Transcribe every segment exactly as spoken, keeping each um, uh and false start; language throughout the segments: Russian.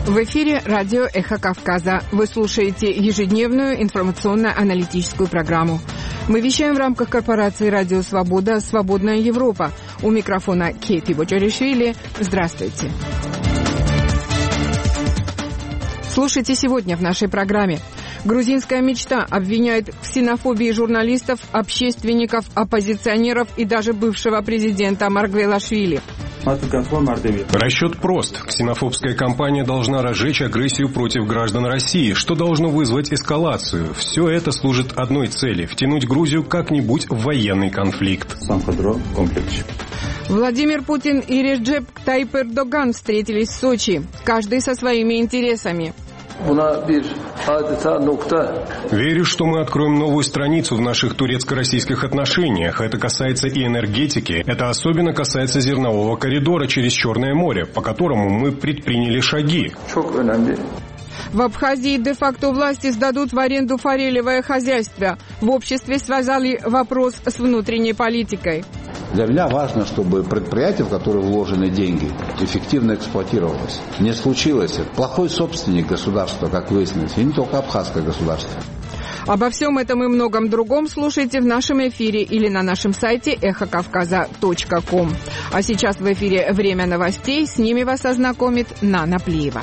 В эфире радио «Эхо Кавказа». Вы слушаете ежедневную информационно-аналитическую программу. Мы вещаем в рамках корпорации «Радио Свобода. Свободная Европа». У микрофона Кейти Боджаришвили. Здравствуйте. Слушайте сегодня в нашей программе. Грузинская мечта обвиняет в ксенофобии журналистов, общественников, оппозиционеров и даже бывшего президента Маргвелашвили. Расчет прост. Ксенофобская кампания должна разжечь агрессию против граждан России, что должно вызвать эскалацию. Все это служит одной цели – втянуть Грузию как-нибудь в военный конфликт. Владимир Путин и Реджеп Тайип Эрдоган встретились в Сочи, каждый со своими интересами. Верю, что мы откроем новую страницу в наших турецко-российских отношениях. Это касается и энергетики. Это особенно касается зернового коридора через Черное море, по которому мы предприняли шаги. В Абхазии де-факто власти сдадут в аренду форелевое хозяйство. В обществе связали вопрос с внутренней политикой. Для меня важно, чтобы предприятие, в которое вложены деньги, эффективно эксплуатировалось. Не случилось. Плохой собственник государства, как выяснилось, и не только абхазское государство. Обо всем этом и многом другом слушайте в нашем эфире или на нашем сайте эхо кавказа точка ком. А сейчас в эфире «Время новостей». С ними вас ознакомит Нана Плиева.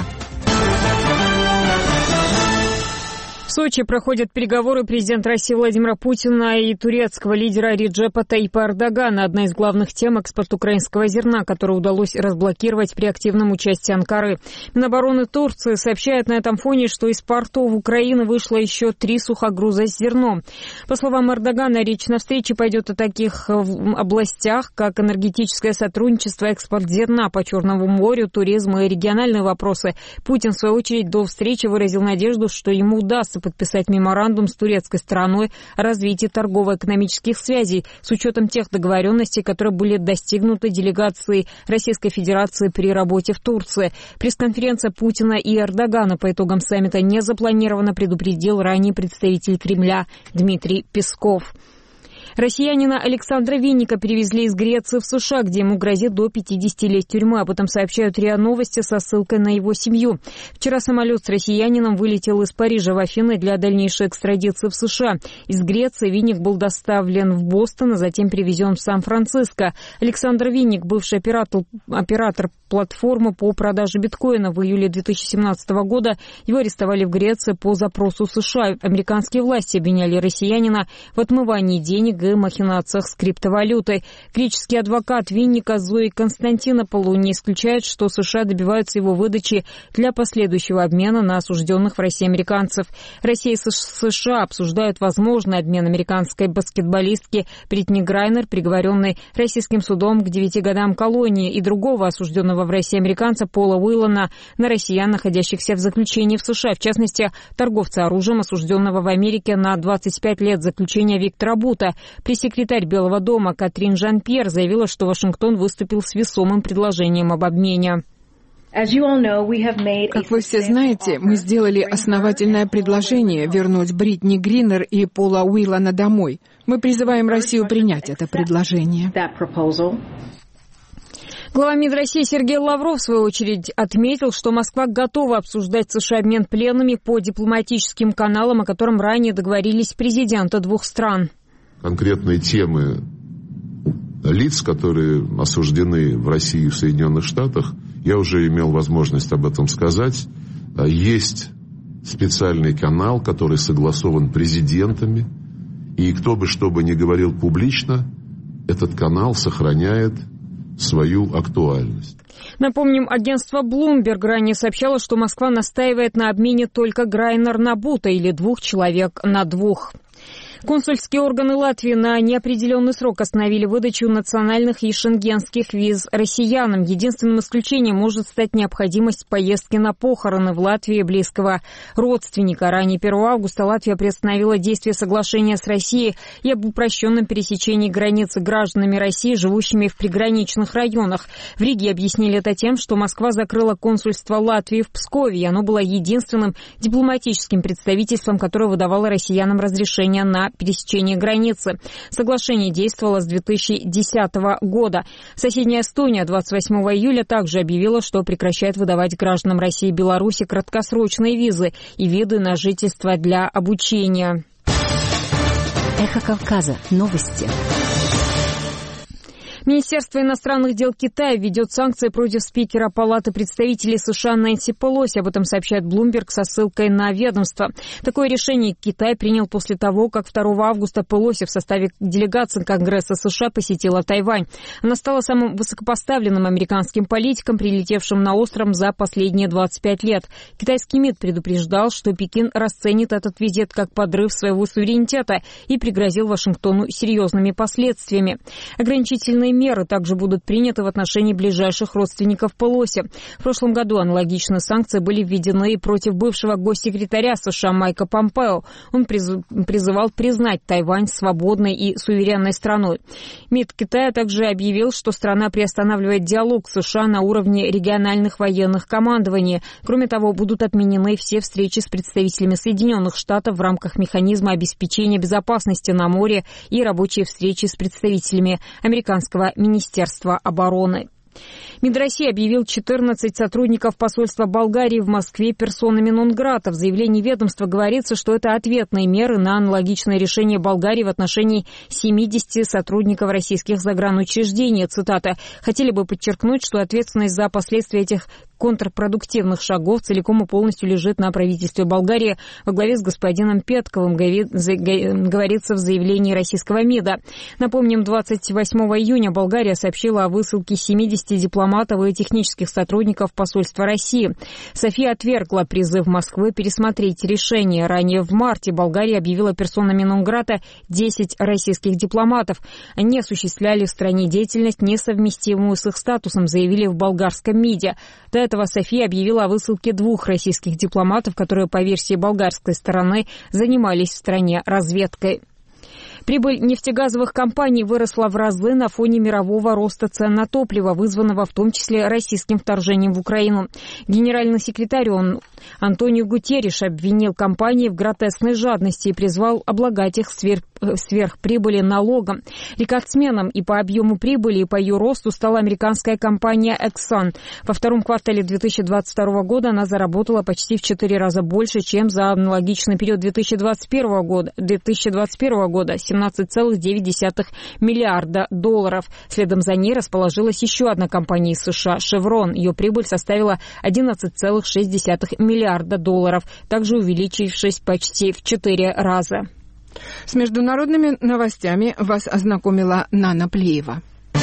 В Сочи проходят переговоры президента России Владимира Путина и турецкого лидера Реджепа Тайипа Эрдогана. Одна из главных тем – экспорт украинского зерна, который удалось разблокировать при активном участии Анкары. Минобороны Турции сообщает на этом фоне, что из портов Украины вышло еще три сухогруза с зерном. По словам Эрдогана, речь на встрече пойдет о таких областях, как энергетическое сотрудничество, экспорт зерна по Черному морю, туризм и региональные вопросы. Путин, в свою очередь, до встречи выразил надежду, что ему удастся подписать меморандум с турецкой стороной о развитии торгово-экономических связей с учетом тех договоренностей, которые были достигнуты делегацией Российской Федерации при работе в Турции. Пресс-конференция Путина и Эрдогана по итогам саммита не запланирована, предупредил ранее представитель Кремля Дмитрий Песков. Россиянина Александра Винника перевезли из Греции в США, где ему грозит до пятидесяти лет тюрьмы. Об этом сообщают РИА Новости со ссылкой на его семью. Вчера самолет с россиянином вылетел из Парижа в Афины для дальнейшей экстрадиции в США. Из Греции Винник был доставлен в Бостон, а затем перевезен в Сан-Франциско. Александр Винник, бывший оператор, оператор платформы по продаже биткоина, в июле две тысячи семнадцатого года его арестовали в Греции по запросу США. Американские власти обвиняли россиянина в отмывании денег и махинациях с криптовалютой. Греческий адвокат Винника Зои Константинополу не исключает, что США добиваются его выдачи для последующего обмена на осужденных в России американцев. Россия и США обсуждают возможный обмен американской баскетболистки Бритни Грайнер, приговоренной российским судом к девяти годам колонии, и другого осужденного в России американца Пола Уиллана на россиян, находящихся в заключении в США. В частности, торговца оружием, осужденного в Америке на двадцать пять лет заключения Виктора Бута. Пресс-секретарь Белого дома Катрин Жан-Пьер заявила, что Вашингтон выступил с весомым предложением об обмене. Как вы все знаете, мы сделали основательное предложение вернуть Бритни Гринер и Пола Уиллана домой. Мы призываем Россию принять это предложение. Глава МИД России Сергей Лавров, в свою очередь, отметил, что Москва готова обсуждать с США обмен пленными по дипломатическим каналам, о котором ранее договорились президенты двух стран. Конкретные темы лиц, которые осуждены в России и в Соединенных Штатах, я уже имел возможность об этом сказать. Есть специальный канал, который согласован президентами, и кто бы что бы ни говорил публично, этот канал сохраняет свою актуальность. Напомним, агентство Bloomberg ранее сообщало, что Москва настаивает на обмене только Грайнер на Бута или двух человек на двух. Консульские органы Латвии на неопределенный срок остановили выдачу национальных и шенгенских виз россиянам. Единственным исключением может стать необходимость поездки на похороны в Латвии близкого родственника. Ранее первого августа Латвия приостановила действие соглашения с Россией и об упрощенном пересечении границы гражданами России, живущими в приграничных районах. В Риге объяснили это тем, что Москва закрыла консульство Латвии в Пскове, и оно было единственным дипломатическим представительством, которое выдавало россиянам разрешение на пересечении границы. Соглашение действовало с две тысячи десятого года. Соседняя Эстония двадцать восьмого июля также объявила, что прекращает выдавать гражданам России и Беларуси краткосрочные визы и виды на жительство для обучения. Эхо Кавказа. Новости. Министерство иностранных дел Китая введет санкции против спикера Палаты представителей США Нэнси Пелоси. Об этом сообщает Bloomberg со ссылкой на ведомство. Такое решение Китай принял после того, как второго августа Пелоси в составе делегации Конгресса США посетила Тайвань. Она стала самым высокопоставленным американским политиком, прилетевшим на остров за последние двадцать пять лет. Китайский МИД предупреждал, что Пекин расценит этот визит как подрыв своего суверенитета и пригрозил Вашингтону серьезными последствиями. Ограничительные меры также будут приняты в отношении ближайших родственников Пелоси. В прошлом году аналогичные санкции были введены и против бывшего госсекретаря США Майка Помпео. Он призывал признать Тайвань свободной и суверенной страной. МИД Китая также объявил, что страна приостанавливает диалог с США на уровне региональных военных командований. Кроме того, будут отменены все встречи с представителями Соединенных Штатов в рамках механизма обеспечения безопасности на море и рабочие встречи с представителями американского Министерства обороны. МИД России объявил четырнадцать сотрудников посольства Болгарии в Москве персонами нон-грата. В заявлении ведомства говорится, что это ответные меры на аналогичное решение Болгарии в отношении семидесяти сотрудников российских загранучреждений. Цитата. «Хотели бы подчеркнуть, что ответственность за последствия этих контрпродуктивных шагов целиком и полностью лежит на правительстве Болгарии во главе с господином Петковым», говорится в заявлении российского МИДа. Напомним, двадцать восьмого июня Болгария сообщила о высылке семидесяти дипломатов и технических сотрудников посольства России. София отвергла призыв Москвы пересмотреть решение. Ранее в марте Болгария объявила персонами нон-грата десять российских дипломатов. Они осуществляли в стране деятельность, несовместимую с их статусом, заявили в болгарском МИДе. До этого София объявила о высылке двух российских дипломатов, которые, по версии болгарской стороны, занимались в стране разведкой. Прибыль нефтегазовых компаний выросла в разы на фоне мирового роста цен на топливо, вызванного в том числе российским вторжением в Украину. Генеральный секретарь ООН Антонио Гутерриш обвинил компании в гротескной жадности и призвал облагать их сверх, сверхприбыли налогом. Рекордсменом и по объему прибыли, и по ее росту стала американская компания Exxon. Во втором квартале две тысячи двадцать второго года она заработала почти в четыре раза больше, чем за аналогичный период две тысячи двадцать первого года. две тысячи двадцать первого года семнадцать целых девять десятых миллиарда долларов. Следом за ней расположилась еще одна компания из США – Chevron. Ее прибыль составила одиннадцать целых шесть десятых миллиарда долларов, также увеличившись почти в четыре раза. С международными новостями вас ознакомила Нана Плиева.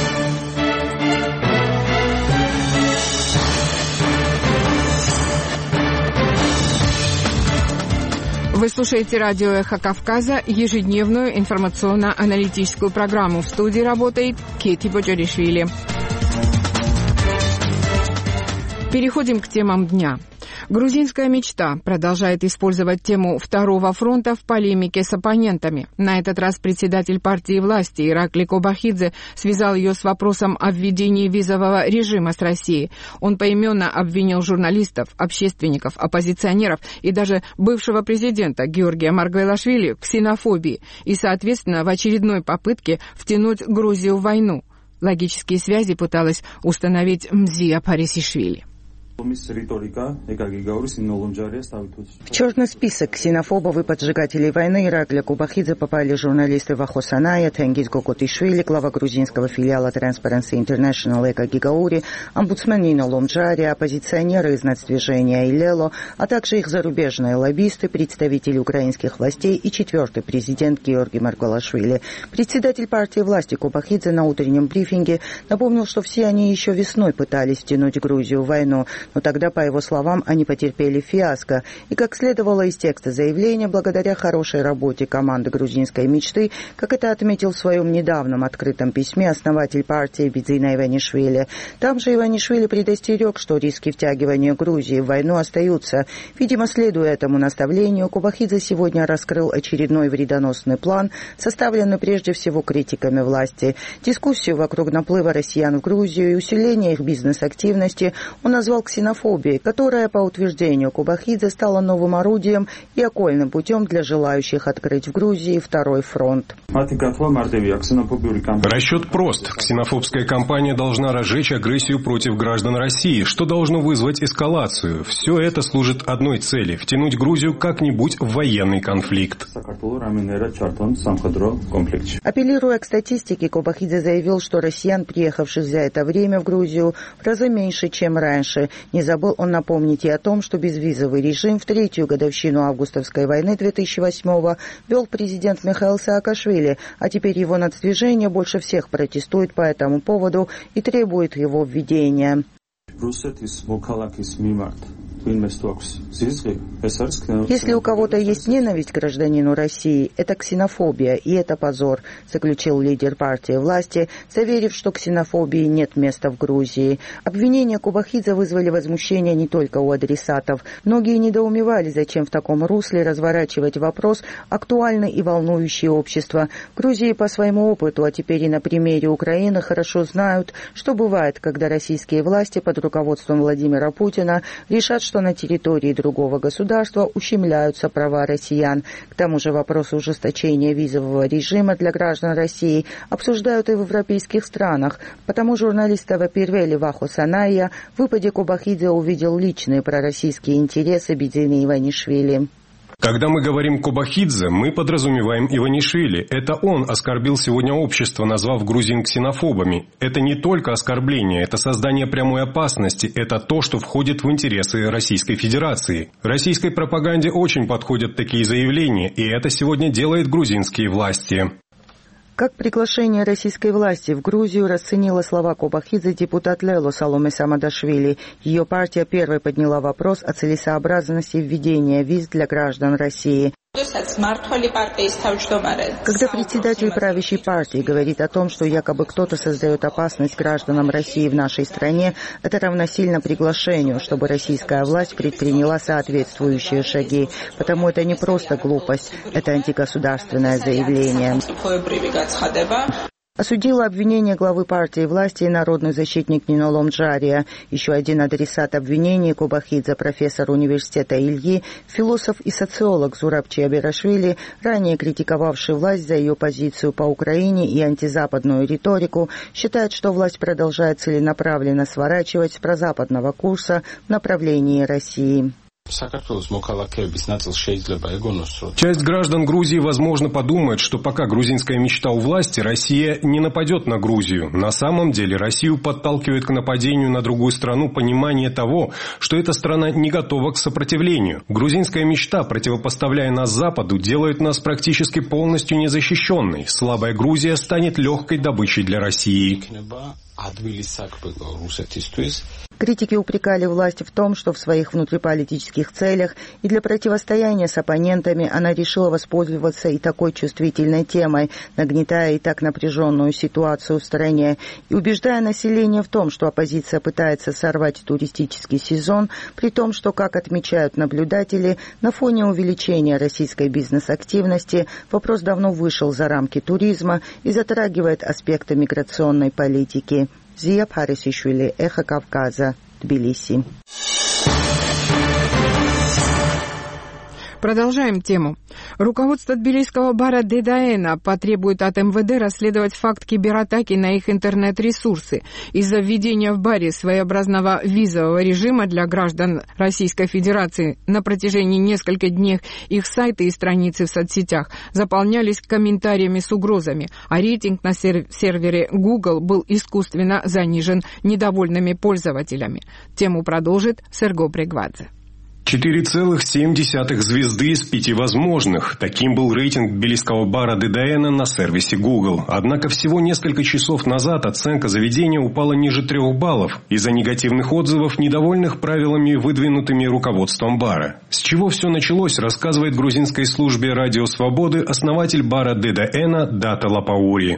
Вы слушаете радио «Эхо Кавказа», ежедневную информационно-аналитическую программу. В студии работает Кети Боджаришвили. Переходим к темам дня. Грузинская мечта продолжает использовать тему Второго фронта в полемике с оппонентами. На этот раз председатель партии власти Иракли Кобахидзе связал ее с вопросом о введении визового режима с Россией. Он поименно обвинил журналистов, общественников, оппозиционеров и даже бывшего президента Георгия Маргвелашвили в ксенофобии и, соответственно, в очередной попытке втянуть Грузию в войну. Логические связи пыталась установить Мзия Парисишвили. В черный список ксенофобов и поджигателей войны Иракли Кобахидзе попали журналисты Вахос Аная, Тенгиз Гокотишвили, глава грузинского филиала Transparency International Эко Гигаури, омбудсмен Нино Ломджари, оппозиционеры из нацдвижения Илело, а также их зарубежные лоббисты, представители украинских властей и четвертый президент Георгий Маргвелашвили. Председатель партии власти Кобахидзе на утреннем брифинге напомнил, что все они еще весной пытались втянуть Грузию в войну. Но тогда, по его словам, они потерпели фиаско. И, как следовало из текста заявления, благодаря хорошей работе команды грузинской мечты, как это отметил в своем недавнем открытом письме основатель партии Бидзина Иванишвили. Там же Иванишвили предостерег, что риски втягивания Грузии в войну остаются. Видимо, следуя этому наставлению, Кобахидзе сегодня раскрыл очередной вредоносный план, составленный прежде всего критиками власти. Дискуссию вокруг наплыва россиян в Грузию и усиления их бизнес-активности он назвал ксенофобии, которая, по утверждению Кубахидзе, стала новым орудием и окольным путем для желающих открыть в Грузии второй фронт. Расчет прост. Ксенофобская кампания должна разжечь агрессию против граждан России, что должно вызвать эскалацию. Все это служит одной цели – втянуть Грузию как-нибудь в военный конфликт. Апеллируя к статистике, Кубахидзе заявил, что россиян, приехавших за это время в Грузию, в разы меньше, чем раньше. Не забыл он напомнить и о том, что безвизовый режим в третью годовщину августовской войны две тысячи восьмого вел президент Михаил Саакашвили, а теперь его нацдвижение больше всех протестует по этому поводу и требует его введения. Если у кого-то есть ненависть к гражданину России, это ксенофобия, и это позор, заключил лидер партии власти, заверив, что ксенофобии нет места в Грузии. Обвинения Кубахидзе вызвали возмущение не только у адресатов. Многие недоумевали, зачем в таком русле разворачивать вопрос, актуальный и волнующий общество. В Грузии по своему опыту, а теперь и на примере Украины, хорошо знают, что бывает, когда российские власти под руководством Владимира Путина решат, что на территории другого государства ущемляются права россиян. К тому же вопрос ужесточения визового режима для граждан России обсуждают и в европейских странах. Потому журналист ТВ-Первели Вахо Саная в выпаде Кубахидзе увидел личные пророссийские интересы Бидзины Иванишвили. Когда мы говорим Кубахидзе, мы подразумеваем Иванишвили. Это он оскорбил сегодня общество, назвав грузин ксенофобами. Это не только оскорбление, это создание прямой опасности. Это то, что входит в интересы Российской Федерации. Российской пропаганде очень подходят такие заявления, и это сегодня делают грузинские власти. Как приглашение российской власти в Грузию расценила слова Кубахидзе депутат Лело Саломе Самадашвили. Ее партия первой подняла вопрос о целесообразности введения виз для граждан России. Когда председатель правящей партии говорит о том, что якобы кто-то создает опасность гражданам России в нашей стране, это равносильно приглашению, чтобы российская власть предприняла соответствующие шаги. Потому это не просто глупость, это антигосударственное заявление. Осудила обвинение главы партии власти и народный защитник Нинолом Джария. Еще один адресат обвинений Кубахидзе, профессор университета Ильи, философ и социолог Зураб Чиабирашвили, ранее критиковавший власть за ее позицию по Украине и антизападную риторику, считает, что власть продолжает целенаправленно сворачивать с прозападного курса в направлении России. Часть граждан Грузии, возможно, подумает, что пока грузинская мечта у власти, Россия не нападет на Грузию. На самом деле Россию подталкивает к нападению на другую страну понимание того, что эта страна не готова к сопротивлению. Грузинская мечта, противопоставляя нас Западу, делает нас практически полностью незащищенной. Слабая Грузия станет легкой добычей для России. Критики упрекали власть в том, что в своих внутриполитических целях и для противостояния с оппонентами она решила воспользоваться и такой чувствительной темой, нагнетая и так напряженную ситуацию в стране, и убеждая население в том, что оппозиция пытается сорвать туристический сезон, при том, что, как отмечают наблюдатели, на фоне увеличения российской бизнес-активности вопрос давно вышел за рамки туризма и затрагивает аспекты миграционной политики. Зия Парисишвили, Эхо Кавказа, Тбилиси. Продолжаем тему. Руководство тбилисского бара Дедаэна потребует от эм вэ дэ расследовать факт кибератаки на их интернет-ресурсы. Из-за введения в баре своеобразного визового режима для граждан Российской Федерации на протяжении нескольких дней их сайты и страницы в соцсетях заполнялись комментариями с угрозами, а рейтинг на сервере Google был искусственно занижен недовольными пользователями. Тему продолжит Серго Прегвадзе. четыре целых семь десятых звезды из пяти возможных. Таким был рейтинг тбилисского бара Дедаэна на сервисе Google. Однако всего несколько часов назад оценка заведения упала ниже трех баллов из-за негативных отзывов, недовольных правилами, выдвинутыми руководством бара. С чего все началось, рассказывает грузинской службе Радио Свободы основатель бара Дедаэна Дата Лапаури.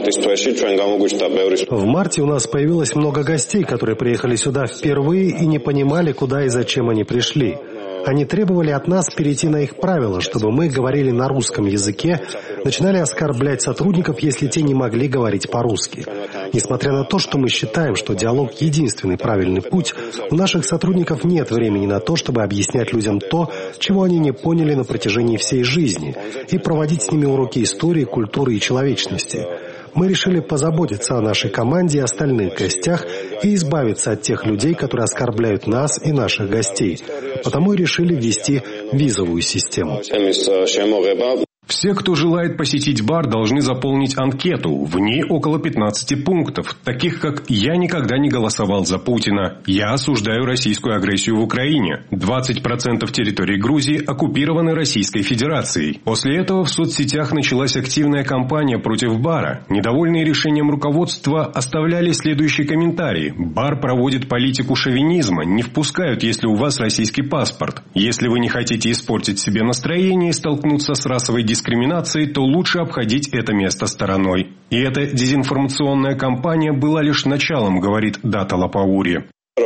В марте у нас появилось много гостей, которые приехали сюда впервые и не понимали, куда и зачем они пришли. Они требовали от нас перейти на их правила, чтобы мы говорили на русском языке, начинали оскорблять сотрудников, если те не могли говорить по-русски. Несмотря на то, что мы считаем, что диалог — единственный правильный путь, у наших сотрудников нет времени на то, чтобы объяснять людям то, чего они не поняли на протяжении всей жизни, и проводить с ними уроки истории, культуры и человечности. Мы решили позаботиться о нашей команде и остальных гостях и избавиться от тех людей, которые оскорбляют нас и наших гостей. Потому и решили ввести визовую систему. Все, кто желает посетить бар, должны заполнить анкету. В ней около пятнадцати пунктов, таких как «Я никогда не голосовал за Путина», «Я осуждаю российскую агрессию в Украине», двадцать процентов территории Грузии оккупированы Российской Федерацией. После этого в соцсетях началась активная кампания против бара. Недовольные решением руководства оставляли следующие комментарии. «Бар проводит политику шовинизма, не впускают, если у вас российский паспорт. Если вы не хотите испортить себе настроение и столкнуться с расовой дискриминацией, дискриминации, то лучше обходить это место стороной. И эта дезинформационная кампания была лишь началом, говорит Дата Лапаури.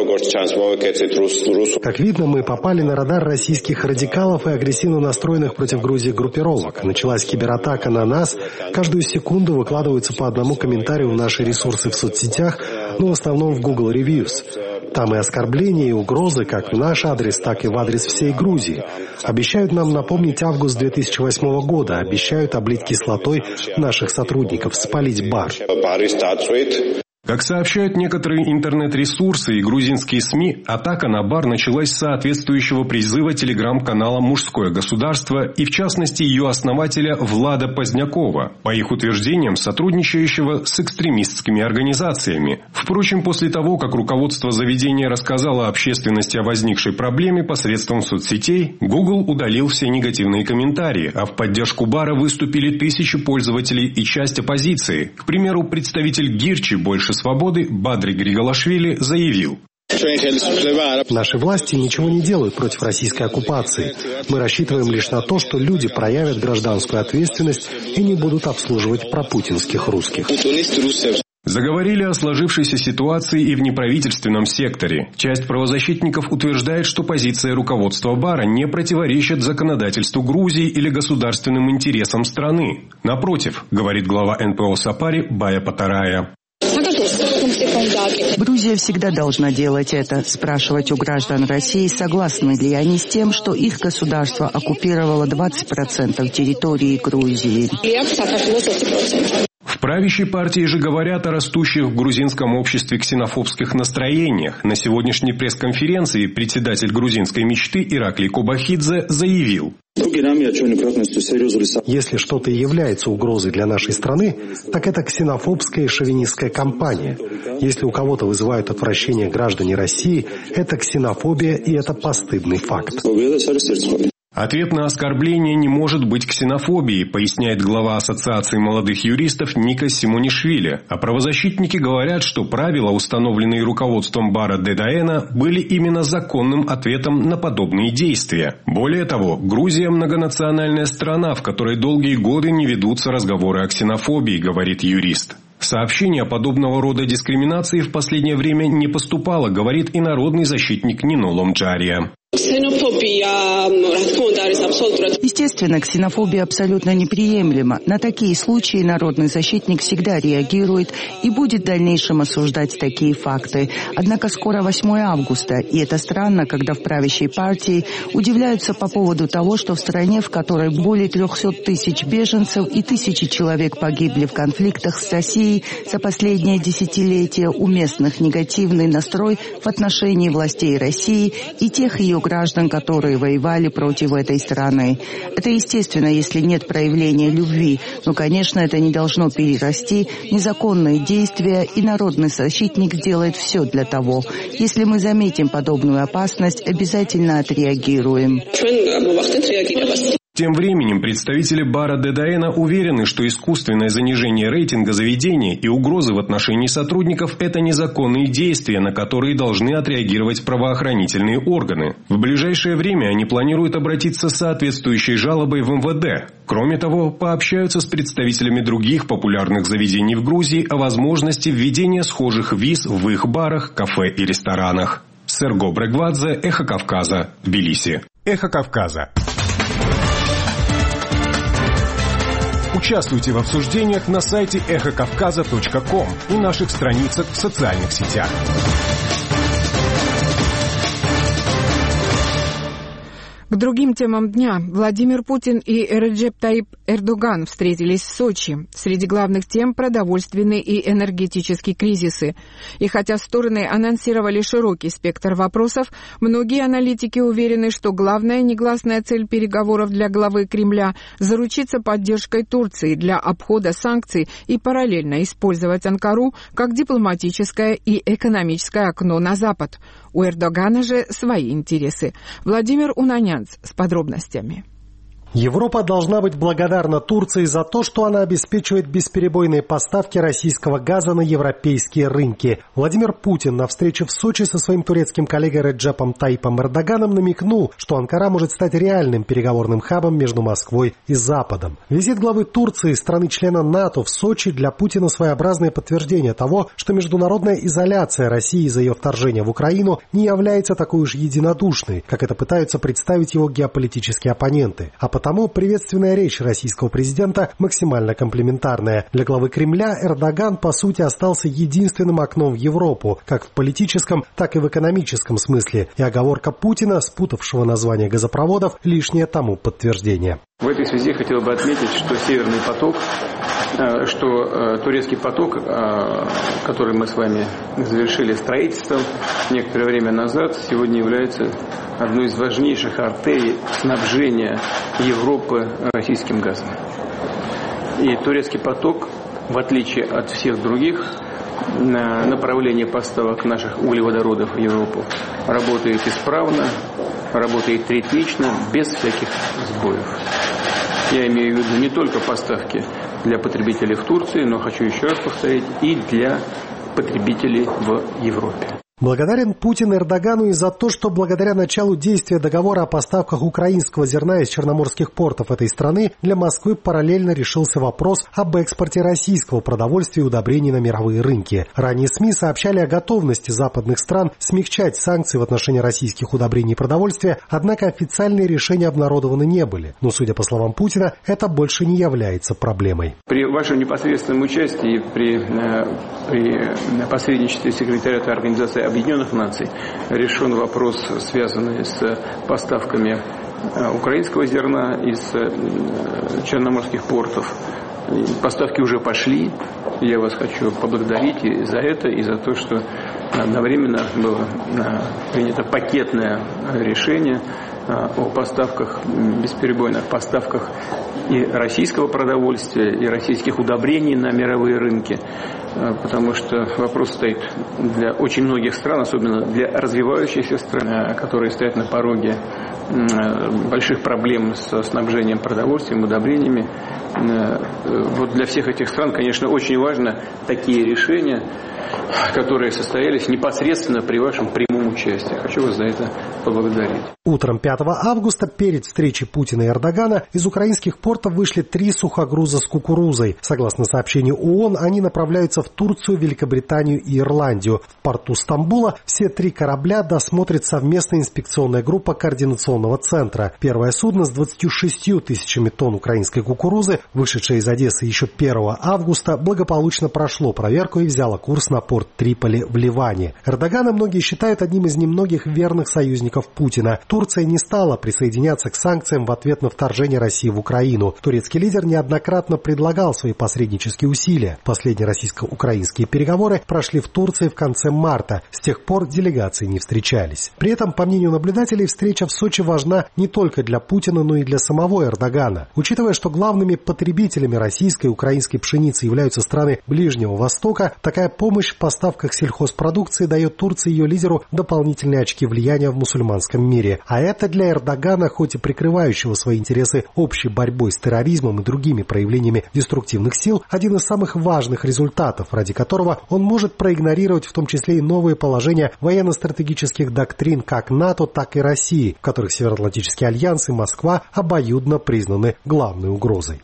Как видно, мы попали на радар российских радикалов и агрессивно настроенных против Грузии группировок. Началась кибератака на нас. Каждую секунду выкладываются по одному комментарию в наши ресурсы в соцсетях, но в основном в Google Reviews. Там и оскорбления, и угрозы как в наш адрес, так и в адрес всей Грузии. Обещают нам напомнить август две тысячи восьмого года, обещают облить кислотой наших сотрудников, спалить бар. Как сообщают некоторые интернет-ресурсы и грузинские СМИ, атака на бар началась с соответствующего призыва телеграм-канала «Мужское государство» и, в частности, ее основателя Влада Позднякова, по их утверждениям, сотрудничающего с экстремистскими организациями. Впрочем, после того, как руководство заведения рассказало общественности о возникшей проблеме посредством соцсетей, Google удалил все негативные комментарии, а в поддержку бара выступили тысячи пользователей и часть оппозиции. К примеру, представитель Гирчи «Больше свободы» Бадри Григолашвили заявил: «Наши власти ничего не делают против российской оккупации. Мы рассчитываем лишь на то, что люди проявят гражданскую ответственность и не будут обслуживать пропутинских русских». Заговорили о сложившейся ситуации и в неправительственном секторе. Часть правозащитников утверждает, что позиция руководства бара не противоречит законодательству Грузии или государственным интересам страны. Напротив, говорит глава эн пэ о Сапари Бая Патарая. Грузия всегда должна делать это, спрашивать у граждан России, согласны ли они с тем, что их государство оккупировало двадцать процентов территории Грузии. В правящей партии же говорят о растущих в грузинском обществе ксенофобских настроениях. На сегодняшней пресс-конференции председатель грузинской мечты Ираклий Кобахидзе заявил: «Если что-то и является угрозой для нашей страны, так это ксенофобская и шовинистская кампания. Если у кого-то вызывают отвращение граждане России, это ксенофобия и это постыдный факт». Ответ на оскорбление не может быть ксенофобией, поясняет глава Ассоциации молодых юристов Никос Симонишвили. А правозащитники говорят, что правила, установленные руководством бара Дедаэна, были именно законным ответом на подобные действия. Более того, Грузия – многонациональная страна, в которой долгие годы не ведутся разговоры о ксенофобии, говорит юрист. Сообщение о подобного рода дискриминации в последнее время не поступало, говорит и народный защитник Нино Ломджария. Естественно, ксенофобия абсолютно неприемлема. На такие случаи народный защитник всегда реагирует и будет в дальнейшем осуждать такие факты. Однако скоро восьмое августа, и это странно, когда в правящей партии удивляются по поводу того, что в стране, в которой более трехсот тысяч беженцев и тысячи человек погибли в конфликтах с Россией, за последнее десятилетие у местных негативный настрой в отношении властей России и тех ее граждан, которые воевали против этой страны. Это естественно, если нет проявления любви, но, конечно, это не должно перерасти в незаконные действия, и народный защитник сделает все для того. Если мы заметим подобную опасность, обязательно отреагируем. Тем временем представители бара Дедаэна уверены, что искусственное занижение рейтинга заведения и угрозы в отношении сотрудников – это незаконные действия, на которые должны отреагировать правоохранительные органы. В ближайшее время они планируют обратиться с соответствующей жалобой в эм вэ дэ. Кроме того, пообщаются с представителями других популярных заведений в Грузии о возможности введения схожих виз в их барах, кафе и ресторанах. Серго Брегвадзе, Эхо Кавказа, Тбилиси. Эхо Кавказа. Участвуйте в обсуждениях на сайте эхо кавказа точка ком и наших страницах в социальных сетях. К другим темам дня. Владимир Путин и Реджеп Таип Эрдоган встретились в Сочи. Среди главных тем – продовольственный и энергетический кризисы. И хотя стороны анонсировали широкий спектр вопросов, многие аналитики уверены, что главная негласная цель переговоров для главы Кремля – заручиться поддержкой Турции для обхода санкций и параллельно использовать Анкару как дипломатическое и экономическое окно на Запад. У Эрдогана же свои интересы. Владимир Унанянц с подробностями. Европа должна быть благодарна Турции за то, что она обеспечивает бесперебойные поставки российского газа на европейские рынки. Владимир Путин на встрече в Сочи со своим турецким коллегой Реджепом Таипом Эрдоганом намекнул, что Анкара может стать реальным переговорным хабом между Москвой и Западом. Визит главы Турции, страны-члена НАТО, в Сочи для Путина своеобразное подтверждение того, что международная изоляция России из-за ее вторжения в Украину не является такой уж единодушной, как это пытаются представить его геополитические оппоненты. А Потому приветственная речь российского президента максимально комплементарная. Для главы Кремля Эрдоган, по сути, остался единственным окном в Европу, как в политическом, так и в экономическом смысле. И оговорка Путина, спутавшего название газопроводов, лишнее тому подтверждение. В этой связи хотел бы отметить, что Северный поток, что турецкий поток, который мы с вами завершили строительством некоторое время назад, сегодня является одной из важнейших артерий снабжения Европы российским газом. И турецкий поток, в отличие от всех других направлений поставок наших углеводородов в Европу, работает исправно, работает ритмично, без всяких сбоев. Я имею в виду не только поставки для потребителей в Турции, но хочу еще раз повторить, и для потребителей в Европе. Благодарен Путин Эрдогану и за то, что благодаря началу действия договора о поставках украинского зерна из черноморских портов этой страны для Москвы параллельно решился вопрос об экспорте российского продовольствия и удобрений на мировые рынки. Ранее СМИ сообщали о готовности западных стран смягчать санкции в отношении российских удобрений и продовольствия, однако официальные решения обнародованы не были. Но, судя по словам Путина, это больше не является проблемой. При вашем непосредственном участии, при, при посредничестве секретариата Организации Объединенных Наций решен вопрос, связанный с поставками украинского зерна из черноморских портов. Поставки уже пошли. Я вас хочу поблагодарить и за это, и за то, что одновременно было принято пакетное решение о поставках, бесперебойных поставках и российского продовольствия, и российских удобрений на мировые рынки. Потому что вопрос стоит для очень многих стран, особенно для развивающихся стран, которые стоят на пороге больших проблем со снабжением продовольствием, удобрениями. Вот для всех этих стран, конечно, очень важно такие решения, которые состоялись непосредственно при вашем прямом участии. Хочу вас за это поблагодарить. Утром пятого августа перед встречей Путина и Эрдогана из украинских портов вышли три сухогруза с кукурузой. Согласно сообщению ООН, они направляются в Турцию, Великобританию и Ирландию. В порту Стамбула все три корабля досмотрит совместная инспекционная группа координационного центра. Первое судно с двадцатью шестью тысячами тонн украинской кукурузы, вышедшее из Одессы еще первого августа, благополучно прошло проверку и взяло курс на порт Триполи в Ливане. Эрдогана многие считают одним из немногих верных союзников Путина. Турция не стала присоединяться к санкциям в ответ на вторжение России в Украину. Турецкий лидер неоднократно предлагал свои посреднические усилия. Последние российско-украинские переговоры прошли в Турции в конце марта. С тех пор делегации не встречались. При этом, по мнению наблюдателей, встреча в Сочи важна не только для Путина, но и для самого Эрдогана. Учитывая, что главными потребителями российской и украинской пшеницы являются страны Ближнего Востока, такая помощь в поставках сельхозпродукции дает Турции и ее лидеру дополнительные очки влияния в мусульманском мире. А это для Эрдогана, хоть и прикрывающего свои интересы общей борьбой с терроризмом и другими проявлениями деструктивных сил, один из самых важных результатов, ради которого он может проигнорировать в том числе и новые положения военно-стратегических доктрин как НАТО, так и России, в которых Североатлантический альянс и Москва обоюдно признаны главной угрозой.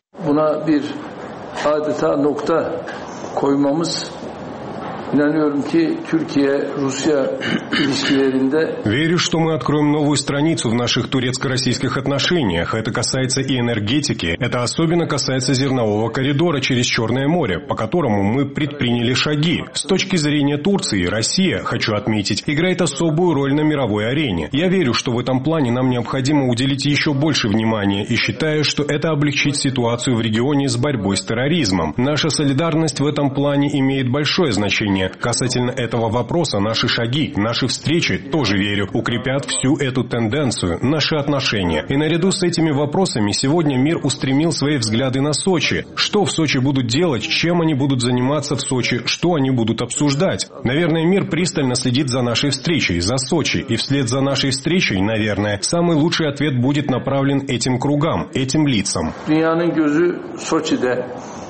Верю, что мы откроем новую страницу в наших турецко-российских отношениях. Это касается и энергетики. Это особенно касается зернового коридора через Черное море, по которому мы предприняли шаги. С точки зрения Турции, Россия, хочу отметить, играет особую роль на мировой арене. Я верю, что в этом плане нам необходимо уделить еще больше внимания и считаю, что это облегчит ситуацию в регионе с борьбой с терроризмом. Наша солидарность в этом плане имеет большое значение. Касательно этого вопроса, наши шаги, наши встречи, тоже верю, укрепят всю эту тенденцию, наши отношения. И наряду с этими вопросами сегодня мир устремил свои взгляды на Сочи. Что в Сочи будут делать, чем они будут заниматься в Сочи, что они будут обсуждать. Наверное, мир пристально следит за нашей встречей, за Сочи. И вслед за нашей встречей, наверное, самый лучший ответ будет направлен этим кругам, этим лицам. Dünyanın gözü Soçi'de.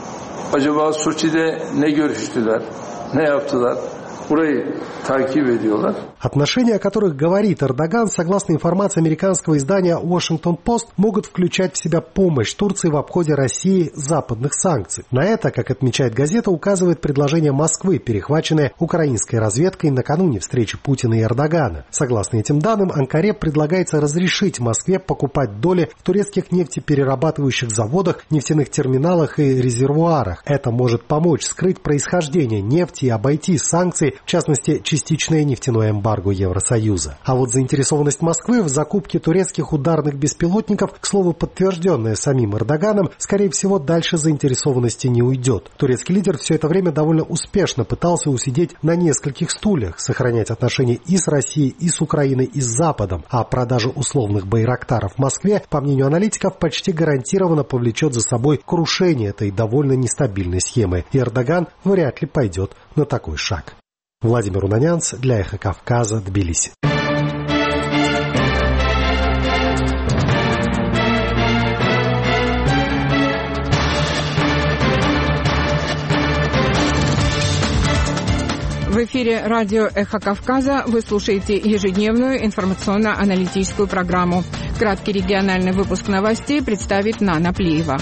Acaba Soçi'de ne görüştüler? Ne yaptılar? Burayı takip ediyorlar. Отношения, о которых говорит Эрдоган, согласно информации американского издания Washington Post, могут включать в себя помощь Турции в обходе России западных санкций. На это, как отмечает газета, указывает предложение Москвы, перехваченное украинской разведкой накануне встречи Путина и Эрдогана. Согласно этим данным, Анкаре предлагается разрешить Москве покупать доли в турецких нефтеперерабатывающих заводах, нефтяных терминалах и резервуарах. Это может помочь скрыть происхождение нефти и обойти санкции, в частности, частичное нефтяное эмбарго Евросоюза. А вот заинтересованность Москвы в закупке турецких ударных беспилотников, к слову, подтвержденная самим Эрдоганом, скорее всего, дальше заинтересованности не уйдет. Турецкий лидер все это время довольно успешно пытался усидеть на нескольких стульях, сохранять отношения и с Россией, и с Украиной, и с Западом. А продажа условных байрактаров в Москве, по мнению аналитиков, почти гарантированно повлечет за собой крушение этой довольно нестабильной схемы. И Эрдоган вряд ли пойдет на такой шаг. Владимир Унанянц для Эхо Кавказа, Тбилиси. В эфире радио «Эхо Кавказа» вы слушаете ежедневную информационно-аналитическую программу. Краткий региональный выпуск новостей представит Нана Плиева.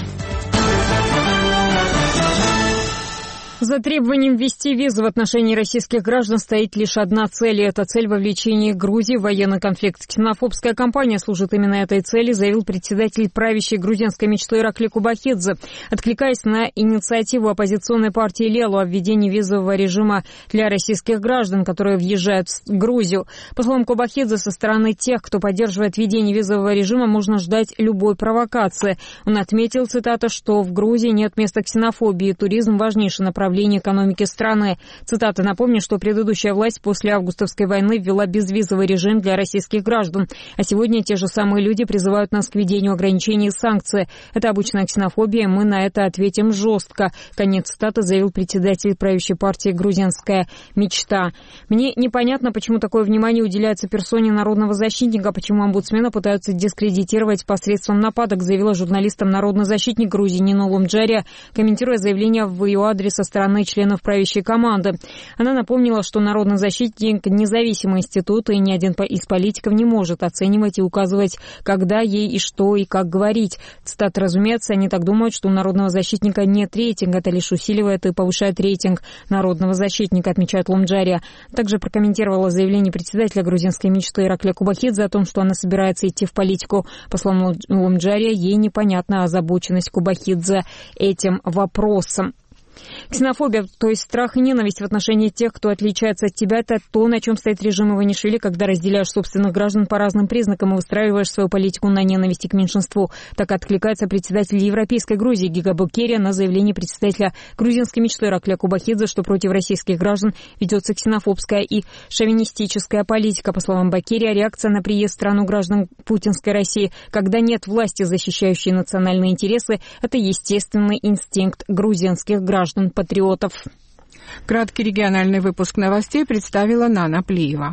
За требованием ввести визы в отношении российских граждан стоит лишь одна цель, и это цель вовлечения Грузии в военный конфликт. Ксенофобская кампания служит именно этой цели, заявил председатель правящей грузинской мечты Иракли Кубахидзе, откликаясь на инициативу оппозиционной партии Лелу о введении визового режима для российских граждан, которые въезжают в Грузию. По словам Кубахидзе, со стороны тех, кто поддерживает введение визового режима, можно ждать любой провокации. Он отметил, цитата, что в Грузии нет места ксенофобии, туризм важнейшее направление экономики страны. Цитата: «Напомню, что предыдущая власть после августовской войны ввела безвизовый режим для российских граждан. А сегодня те же самые люди призывают нас к введению ограничений и санкций. Это обычная ксенофобия, мы на это ответим жестко». Конец цитаты, заявил председатель правящей партии «Грузинская мечта». Мне непонятно, почему такое внимание уделяется персоне народного защитника, почему омбудсмена пытаются дискредитировать посредством нападок, заявила журналистам народный защитник Грузии Нино Ломджария, комментируя заявление в ее адрес со стороны членов правящей команды. Она напомнила, что народный защитник – независимый институт, и ни один из политиков не может оценивать и указывать, когда ей и что и как говорить. Цитата: «Разумеется, они так думают, что у народного защитника нет рейтинга, это лишь усиливает и повышает рейтинг народного защитника», отмечает Ломджария. Также прокомментировала заявление председателя грузинской мечты Иракли Кубахидзе о том, что она собирается идти в политику. По словам Ломджария, ей непонятна озабоченность Кубахидзе этим вопросом. Ксенофобия, то есть страх и ненависть в отношении тех, кто отличается от тебя, это то, на чем стоит режим Иванишвили, когда разделяешь собственных граждан по разным признакам и выстраиваешь свою политику на ненависти к меньшинству. Так откликается председатель Европейской Грузии Гига Букерия на заявление председателя грузинской мечты Иракли Кубахидзе, что против российских граждан ведется ксенофобская и шовинистическая политика. По словам Бакерия, реакция на приезд в страну граждан путинской России, когда нет власти, защищающей национальные интересы, это естественный инстинкт грузинских граждан. Патриотов. Краткий региональный выпуск новостей представила Нана Плиева.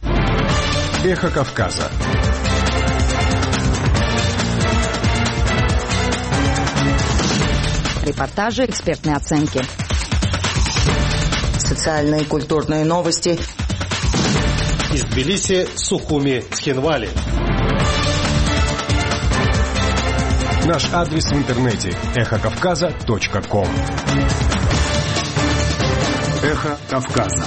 Эхо Кавказа. Репортажи, экспертные оценки. Социальные и культурные новости. Из Тбилиси, Сухуми, Цхинвали. Наш адрес в интернете – эхо кавказа точка ком. Эхо Кавказа.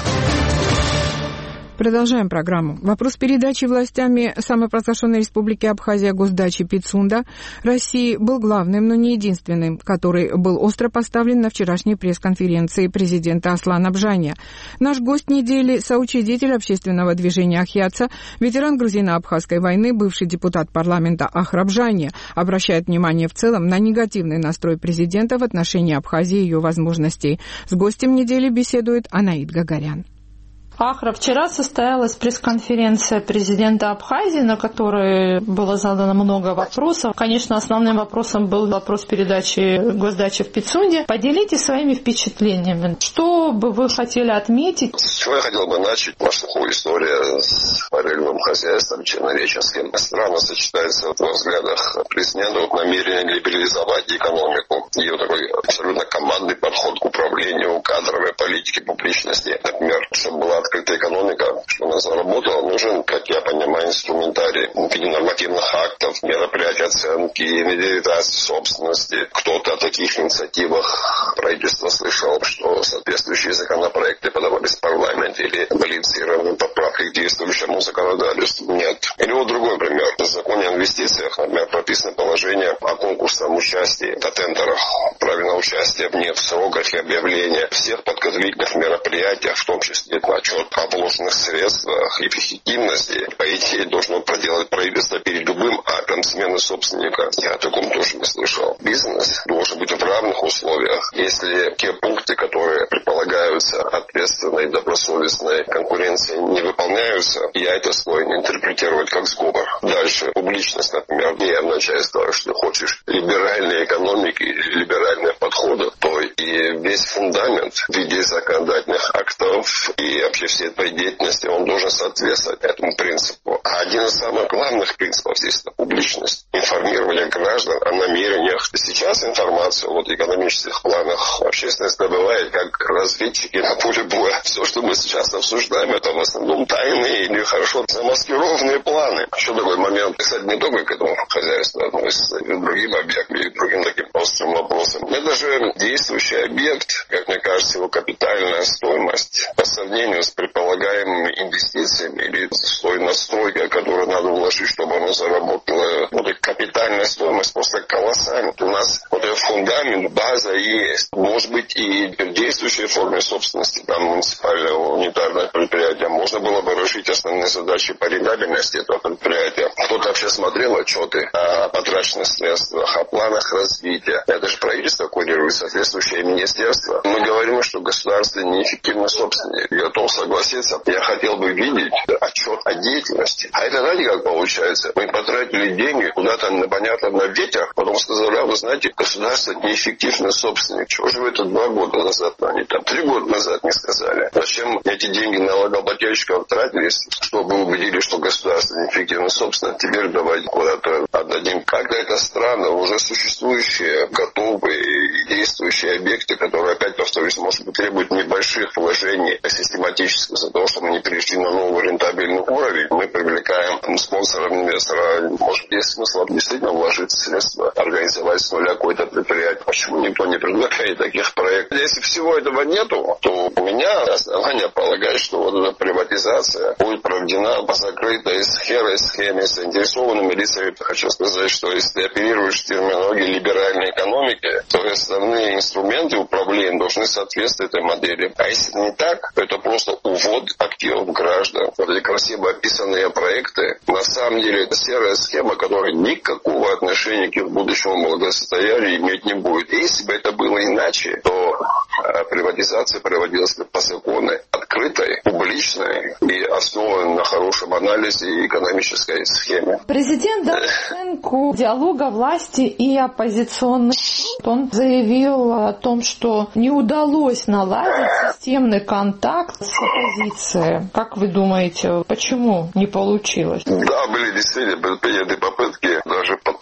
Продолжаем программу. Вопрос передачи властями самопровозглашенной республики Абхазия госдачи Пицунда России был главным, но не единственным, который был остро поставлен на вчерашней пресс-конференции президента Аслана Бжания. Наш гость недели – соучредитель общественного движения Ахьяца, ветеран грузино-абхазской войны, бывший депутат парламента Ахра Бжания, обращает внимание в целом на негативный настрой президента в отношении Абхазии и ее возможностей. С гостем недели беседует Анаит Гагарян. Ахра, вчера состоялась пресс-конференция президента Абхазии, на которой было задано много вопросов. Конечно, основным вопросом был вопрос передачи госдачи в Пицунде. Поделитесь своими впечатлениями. Что бы вы хотели отметить? С чего я хотел бы начать? Наша история с параллельным хозяйством чернореченским странно сочетается во взглядах президента вот намерение либерализовать экономику. Ее такой абсолютно командный подход к управлению, кадровой политике, публичности. Например, чтобы была открытая экономика, что она заработала, нужен, как я понимаю, инструментарий в виде нормативных актов, мероприятий оценки, инвентаризации собственности. Кто-то о таких инициативах правительства слышал, что соответствующие законопроекты подавались в парламент или были инициированы поправки к действующему законодательству. Нет. Или вот другой пример. В законе о инвестициях, например, прописано положение о конкурсном участии, о тендерах, праве на участие в них, в сроках и объявления всех подготовительных мероприятиях, в том числе отчет о вложенных средствах и эффективности, по идее, должно проделать правительство перед любым актом смены собственника. Я о таком тоже не слышал. Бизнес должен быть в равных условиях. Если те пункты, которые предполагаются ответственной, добросовестной конкуренции, не выполняются, я это склонен интерпретировать как сговор. Дальше. Публичность, например. Я вначале сказал, что хочешь либеральной экономики или либеральных подходов, то и весь фундамент в виде законодательных актов и вообще всей этой деятельности, он должен соответствовать этому принципу. А один из самых главных принципов здесь – это публичность. Информирование граждан о намерениях. Сейчас информацию вот, в экономических планах общественность добывает как разведчики на поле боя. Все, что мы сейчас обсуждаем, это в основном тайные или хорошо замаскированные планы. Еще такой момент, кстати, не только к этому хозяйству относится, и к другим объектам, и к другим таким острым вопросам. Это же действующий объект, как мне кажется, его капитальная стоимость по сравнению с предполагаемыми инвестициями или с той настройкой, которую надо вложить, чтобы оно заработало. Вот эта капитальная стоимость просто колоссальна. У нас вот этот фундамент, база есть. Может быть, и в действующей форме собственности, там, муниципальное унитарное предприятие, можно было бы решить основные задачи по рентабельности этого предприятия. Кто-то вообще смотрел отчеты о потраченных средствах, о планах развития. Это же правительство курирует соответствующее министерство. Мы говорим, что государство неэффективно собственник. Готов согласиться. Я хотел бы видеть отчет о деятельности. А это, знаете, как получается? Мы потратили деньги куда-то, понятно, на ветер, потом сказали, а вы знаете, государство неэффективный собственник. Чего же вы это два года назад, они там три года назад не сказали? Зачем эти деньги налогоплательщиков тратились, чтобы убедили, что государство неэффективный собственник? Теперь давайте куда-то отдадим. Как-то это странно. Уже существующие, готовые и действующие объекты, которые, опять повторюсь, может быть, требуют небольших вложений систематически из-за того, что мы не перешли на новый рентабельный уровень, мы привлекаем спонсоров, инвестора. Может, есть смысл действительно вложить средства, организовать с нуля какое-то предприятие. Почему никто не предлагает таких проектов? Если всего этого нету, то у меня основания полагать, что вот эта приватизация будет проведена по закрытой схеме, схеме с заинтересованными лицами. Хочу сказать, что если ты оперируешь терминологией либеральной экономики, то основные инструменты управления должны соответствовать этой модели. А если не так, то это просто увод активов граждан. Вот эти красиво описанные проекты, на самом деле это серая схема, которая никакого отношения к их будущему благосостоянию иметь не будет. Если бы это было иначе, то приватизация проводилась бы по закону открытой, публичной и основанной на хорошем анализе и экономической схеме. Президент дал оценку диалога власти и оппозиционных. Он заявил о том, что не удалось наладить системный контакт с оппозицией. Как вы думаете, почему не получилось? Да, были действительно предприняты попытки даже подписать